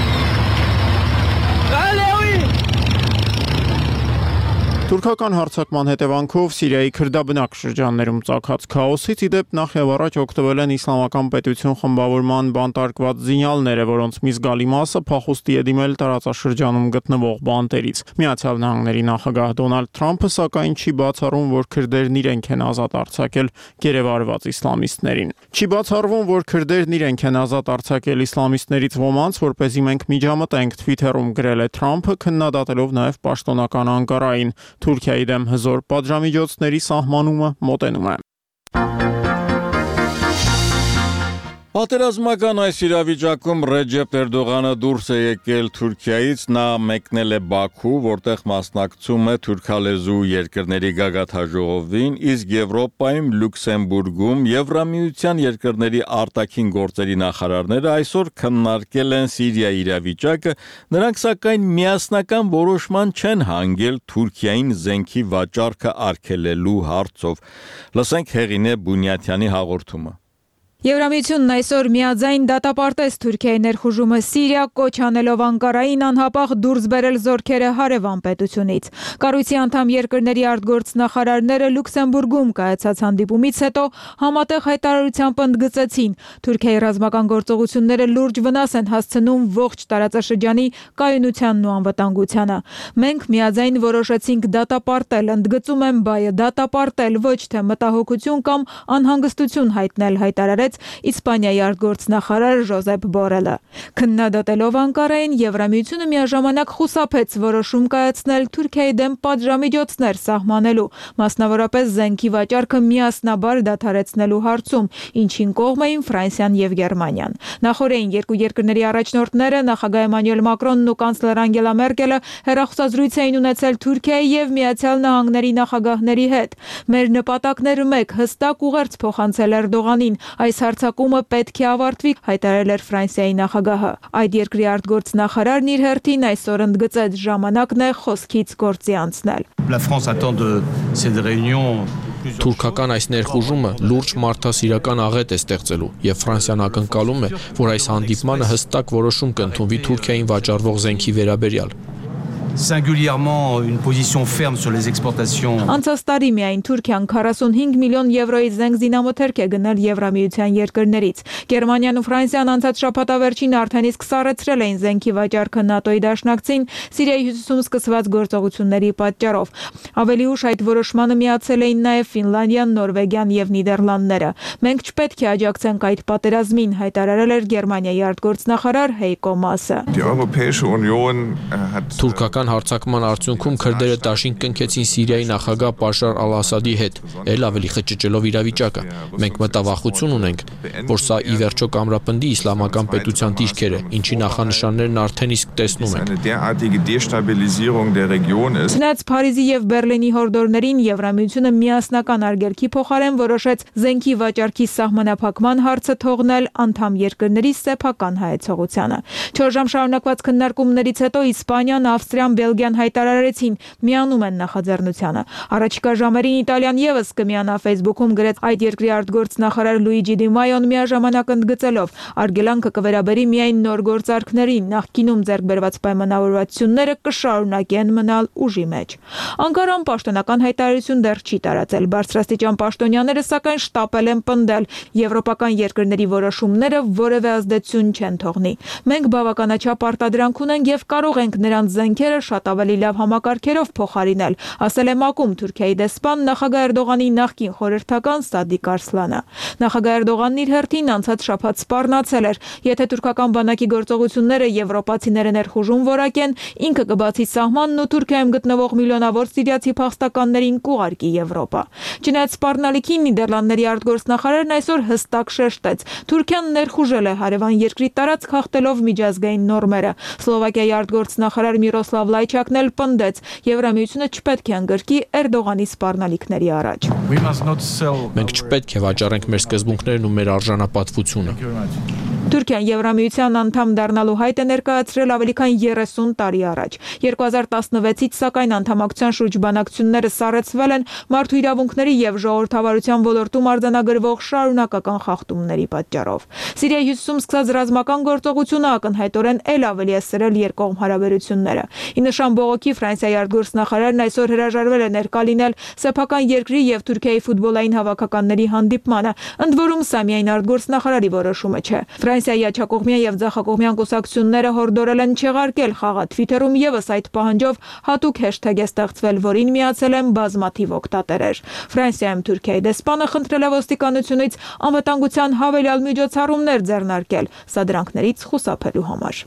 Թուրքական հարձակման հետևանքով Սիրիայի քրդաբնակ շրջաններում ծագած քաոսից ի դեպ նախ եւ առաջ օգտվել են Իսլամական պետություն խմբավորման բանտարկված զինյալները, որոնց մի զգալի մասը փախուստի է դիմել տարածաշրջանում գտնվող բանտերից։ Միացյալ Նահանգների նախագահ Դոնալդ Թրամփը սակայն չի բացառում, որ քրդերն իրենք են ազատ արձակել գերեվարված իսլամիստներին։ Չի բացառվում, որ քրդերն իրենք են ազատ արձակել իսլամիստներից ոմանց, որպեսզի մենք միջամտենք, Twitter-ում գրել է Թրամփը, քննադատելով նաեւ պաշտոնական Անկարային։ Թուրքիայի դեմ հզոր պատժամիջոցների սահմանումը մոտենում է։ Պատերազմական այս իրավիճակում Ռեջեփ Էրդողանը դուրս է եկել Թուրքիայից, նա մեկնել է Բաքու, որտեղ մասնակցում է թուրքալեզու երկրների գագաթաժողովին, իսկ Եվրոպայում, Լյուքսեմբուրգում Եվրամիության երկրների արտաքին գործերի նախարարները այսօր քննարկել են Սիրիայի իրավիճակը, նրանք սակայն միասնական որոշման չեն հանգել Թուրքիային զենքի վաճառքը արգելելու հարցով։ Լսենք Հեղինե Բունյաթյանի հաղորդումը։ Եվրամիությունն այսօր միաձայն դատապարտեց Թուրքիայի ներխուժումը Սիրիա, կոչ անելով Անկարային անհապաղ դուրս բերել զորքերը հարևան պետությունից։ Կառույցի անդամ երկրների արտգործնախարարները Լյուքսեմբուրգում կայացած հանդիպումից հետո համատեղ հայտարարությամբ ընդգծեցին, Թուրքիայի ռազմական գործողությունները լուրջ վնաս են հասցնում ողջ տարածաշրջանի կայունությանն ու անվտանգությանը։ Մենք միաձայն որոշեցինք դատապարտել, ընդգծում եմ բայը, դատապարտել, ոչ թե մտահոգություն կամ անհանգստություն հայտնել, հայտարարեց Իսպանիայի արտգործնախարար Ժոզեփ Բորելը։ Քննադատելով Անկարային, Եվրամիությունը միաժամանակ խուսափեց որոշում կայացնել Թուրքիայի դեմ պատժամիջոցներ սահմանելու, մասնավորապես զենքի վաճառքը միասնաբար դադարեցնելու հարցում, ինչին կողմ էին Ֆրանսիան եւ Գերմանիան։ Նախորդին երկու երկրների առաջնորդները նախագահ Էմանուել Մակրոնն ու կանցլեր Անգելա Մերկելը հեռախոսազրույց էին ունեցել Թուրքիայի եւ Միացյալ Նահանգների նախագահների հետ։ Մեր նպատակները մեկ, հստակ ուղերձ փոխանցել Էրդողանին, այս հարձակումը պետք է ավարտվի, հայտարարել էր Ֆրանսիայի նախագահը։ Այդ երկրի արտգործնախարարն իր հերթին այսօր ընդգծեց, ժամանակն է խոսքից գործի անցնել։ Թուրքական այս ներխուժումը լուրջ մարդասիրական աղետ է ստեղծելու եւ Ֆրանսիան ակնկալում է, որ այս հանդիպմանը հստակ որոշում կընդունվի Թուրքիային վաճառվող զենքի վերաբերյալ։ Singulièrement une position ferme sur les exportations. Անցած տարի միայն Թուրքիան 45 միլիոն եվրոյի զենք զինամթերք է գնել Եվրամիության երկրներից։ Գերմանիան ու Ֆրանսիան անցած շաբաթավերջին արդեն իսկ սառեցրել էին զենքի վաճառքը ՆԱՏՕ-ի դաշնակցին Սիրիայի հյուսիսում սկսված գործողությունների պատճառով։ Ավելի ուշ այդ որոշմանը միացել էին նաև Ֆինլանդիան, Նորվեգիան եւ Նիդերլանդները։ Մենք չպետք է աջակցենք այդ պատերազմին, հայտարարել էր Գերմանիայի արտգործնախարար Հեյկո Մասը։ Թուրքական հարձակման արդյունքում քրդերը դաշինք կնքեցին Սիրիայի նախագահ Բաշար ալ-Ասադի հետ, ել ավելի խճճելով իրավիճակը։ Մենք մտավախություն ունենք, որ սա ի վերջո կամրապնդի իսլամական պետության դիրքերը, ինչի նախանշաններն արդեն իսկ տեսնում ենք։ Չնայած Փարիզի եւ Բերլինի հորդորներին Եվրամիությունը միասնական արգելքի փոխարեն որոշեց զենքի վաճառքի սահմանափակման հարցը թողնել անդամ երկրների սեփական հայեցողությանը։ 4 ժամ շարունակված քննարկումներից հետո Իսպանիան, Ավստրիան, Բելգիան հայտարարեցին միանում են նախաձեռնությանը։ Առաջիկա ժամերին Իտալիան եւս կմիանա Facebook-ում գրեց այդ երկրի արտգործնախարար Լուիջի Դի Մայոն միաժամանակ ընդգծելով արգելանքը կվերաբերի միայն նոր գործարքներին, նախկինում ձեռք բերված պայմանավորվածությունները կշարունակեն մնալ ուժի մեջ։ Անկարան պաշտոնական հայտարարություն դեռ չի տարածել։ Բարձրաստիճան պաշտոնյաները սակայն շտապել են պնդել, եվրոպական երկրների որոշումները որևէ ազդեցություն չեն թողնի։ Մենք բավականաչափ արտադրանք ունենք եւ կարող ենք նրանց զենքերը շատ ավելի լավ համակարգերով փոխարինել, ասել է ՄԱԿ-ում Թուրքիայի դեսպան նախագահ Էրդողանի նախկին խորհրդական Սադիկ Արսլանը։ Նախագահ Էրդողանն իր հերթին անցած շաբաթ սպառնացել էր, եթե թուրքական բանակի գործողությունները եվրոպացիները ներխուժում որակեն, ինքը կբացի սահմանն ու Թուրքիայում գտնվող միլիոնավոր սիրիացի փախստականներին կուղարկի Եվրոպա։ Չնայած սպառնալիքին Նիդերլանդների արտգործնախարարն այսօր հստակ շեշտեց. Թուրքիան ներխուժել է հարևան երկրի տարածք խախտելով միջազգային նորմերը։ Սլովակիայի արտգործնախարար Միրոսլավ Լայչակն էլ պնդեց. Եվրամիությունը չպետք է ընդգրկի Էրդողանի սպառնալիքների առաջ։ Մենք չպետք է վաճառենք մեր սկզբունքներն ու մեր արժանապատվությունը։ Թուրքիան Եվրամիության անդամ դառնալու հայտ է ներկայացրել ավելի քան 30 տարի առաջ։ 2016-ից սակայն անդամակցության շուրջ բանակցությունները սառեցվել են մարդու իրավունքների եւ ժողովրդավարության ոլորտում արձանագրվող շարունակական խախտումների պատճառով։ Սիրիայի հյուսիսում սկսած ռազմական գործողությունը ակնհայտորեն ել ավելի է սրել երկկողմ հարաբերությունները։ Ի նշան բողոքի Ֆրանսիայի արտգործնախարարն այսօր հրաժարվել է ներկա լինել սեփական երկրի եւ Թուրքիայի ֆուտբոլային հավաքականների հանդիպմանը, ընդ որում սա միայն արտգործնախարարի որոշումը չէ։ Ֆրանսիայի աջակողմյան եւ ձախակողմյան կուսակցությունները հորդորել են չեղարկել խաղը։ Twitter-ում եւս այդ պահանջով հատուկ հեշթեգ է ստեղծվել, որին միացել են բազմաթիվ օգտատերեր։ Ֆրանսիայում Թուրքիայի դեսպանը խնդրել է ոստիկանությունից անվտանգության հավելյալ միջոցառումներ ձեռնարկել սադրանքներից խուսափելու համար։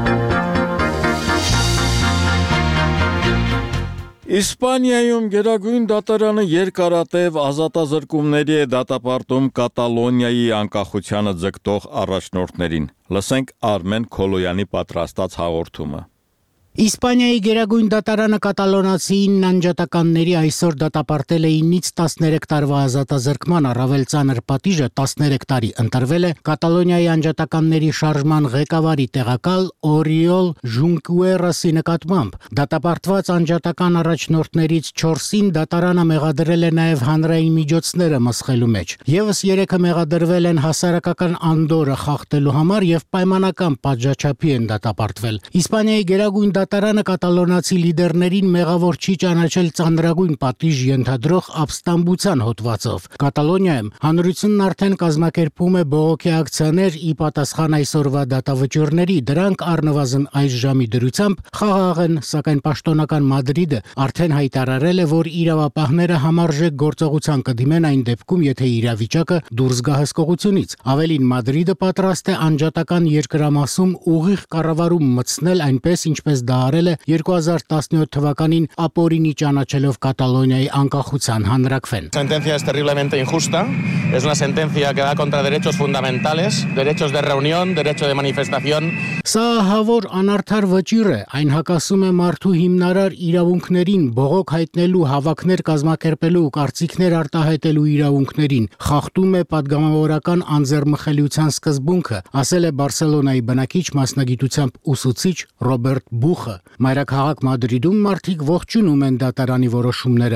Իսպանիայում Գերագույն դատարանը երկարատև ազատազրկումների է դատապարտում Կատալոնիայի անկախությանը ձգտող առաջնորդներին։ Լսենք Արմեն Քոլոյանի պատրաստած հաղորդումը։ Իսպանիայի Գերագույն դատարանը կատալոնացիին անջատականների այսօր դատապարտել է 9-ից 13 տարվա ազատազրկման, առավել ծանր պատիժը 13 տարի ընտրվել է Կատալոնիայի անջատականների շարժման ղեկավարի տեղակալ Օրիոլ Ժունկուերասի նկատմամբ։ Դատապարտված անջատական առաջնորդներից 4-ին դատարանը մեղադրել է նաև հանրային միջոցները մսխելու մեջ։ Եվս 3-ը մեղադրվել են հասարակական անդորը խախտելու համար եւ պայմանական պատժաչափի են դատապարտվել։ Իսպանիայի Գերագույն դատարանը կատալոնացի լիդերներին մեղավոր չի ճանաչել ծանրագույն պատիժ ենթադրող ապստամբության հոդվածով։ Կատալոնիայում հանրությունն արդեն կազմակերպում է բողոքի ակցիաներ ի պատասխան այսօրվա դատավճիռների, դրանք առնվազն այս ժամի դրությամբ խաղաղ են, սակայն պաշտոնական Մադրիդը արդեն հայտարարել է, որ իրավապահները համարժեք գործողության կդիմեն այն դեպքում, եթե իրավիճակը դուրս գա հսկողությունից։ Ավելին, Մադրիդը պատրաստ է անջատական երկրամասում ուղիղ կառավարում մտցնել, այնպես ինչպես դա արել է 2017 թվականին ապօրինի ճանաչելով Կատալոնիայի անկախության հանրաքվեն։ Sentencia es terriblemente injusta. Es una sentencia que va contra derechos fundamentales, derechos de reunión, derecho de manifestación. Սա հավոր անարդար վճիռ է, այն հակասում է մարդու հիմնարար իրավունքներին, բողոք հայտնելու, հավաքներ կազմակերպելու, կարծիքներ արտահայտելու իրավունքներին, խախտում է падգամավորական անձեռմխելիության սկզբունքը, ասել է Բարսելոնայի բնակիչ մասնագիտությամբ ուսուցիչ Ռոբերտ Բուխը։ Մայրաքաղաք Մադրիդում մարդիկ ողջունում են դատարանի որոշումները։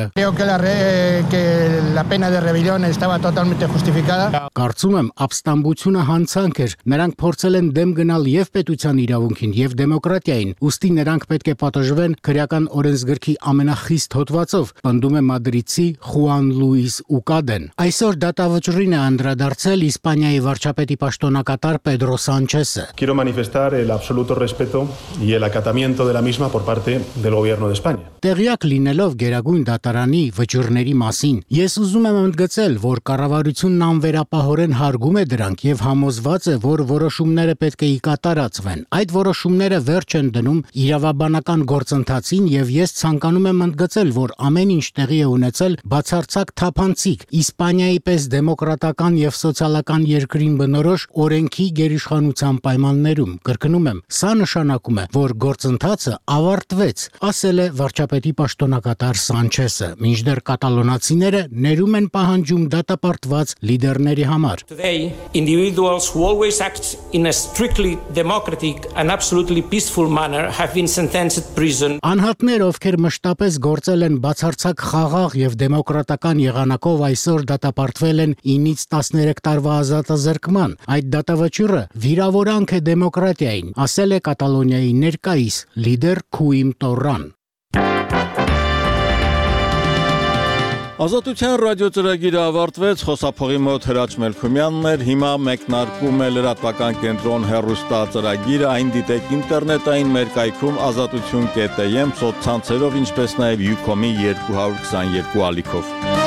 Կարծում եմ, ապստամբությունը հանցանք էր։ Նրանք փորձել են դեմ գնալ եւ պետության իրավունքին եւ դեմոկրատիային, ուստի նրանք պետք է պատժվեն քրեական օրենսգրքի ամենախիստ հոդվածով, պնդում է մադրիդցի Խուան Լուիս Ուկադեն։ Այսօր դատավճռին է անդրադարձել Իսպանիայի վարչապետի պաշտոնակատար Պեդրո Սանչեսը։ Quiero manifestar el absoluto respeto y el acatamiento de la misma por parte del gobierno de España. Տեղյակ լինելով Գերագույն դատարանի վճիռների մասին, ես ուզում եմ ընդգծել, որ կառավարությունն անվերապահորեն հարգում է դրանք եւ համոզված է, որ որոշումները պետք է կատարածվեն։ Այդ որոշումները վերջ են դնում իրավաբանական գործընթացին եւ ես ցանկանում եմ ընդգծել, որ ամեն ինչ տեղի է ունեցել բացարձակ թափանցիկ Իսպանիայի պես դեմոկրատական եւ սոցիալական երկրին բնորոշ օրենքի գերիշխանության պայմաններում։ Կրկնում եմ, սա նշանակում է, որ գործընթացը ընթացը ավարտվեց, ասել է վարչապետի պաշտոնակատար Սանչեսը, մինչդեռ կատալոնացիները ներում են պահանջում դատապարտված լիդերների համար։ Today, individuals who always act in a strictly democratic and absolutely peaceful manner have been sentenced to prison. Անհատներ, ովքեր մշտապես գործել են բացարձակ խաղաղ եւ դեմոկրատական եղանակով, այսօր դատապարտվել են 9-ից 13 տարվա ազատազրկման։ Այդ դատավճիռը վիրավորանք է դեմոկրատիային, ասել է Կատալոնիայի ներկայիս լիդեր Քուիմ Տորրան։ Ազատության ռադիոծրագիրը ավարտվեց, խոսափողի մոտ Հրաչ Մելքումյանն էր, հիմա մեկնարկում է լրատվական կենտրոն հեռուստածրագիրը, այն դիտեք ինտերնետային մեր կայքում azatutun.am սոցցանցերով, ինչպես նաև Ucom-ի 222 ալիքով։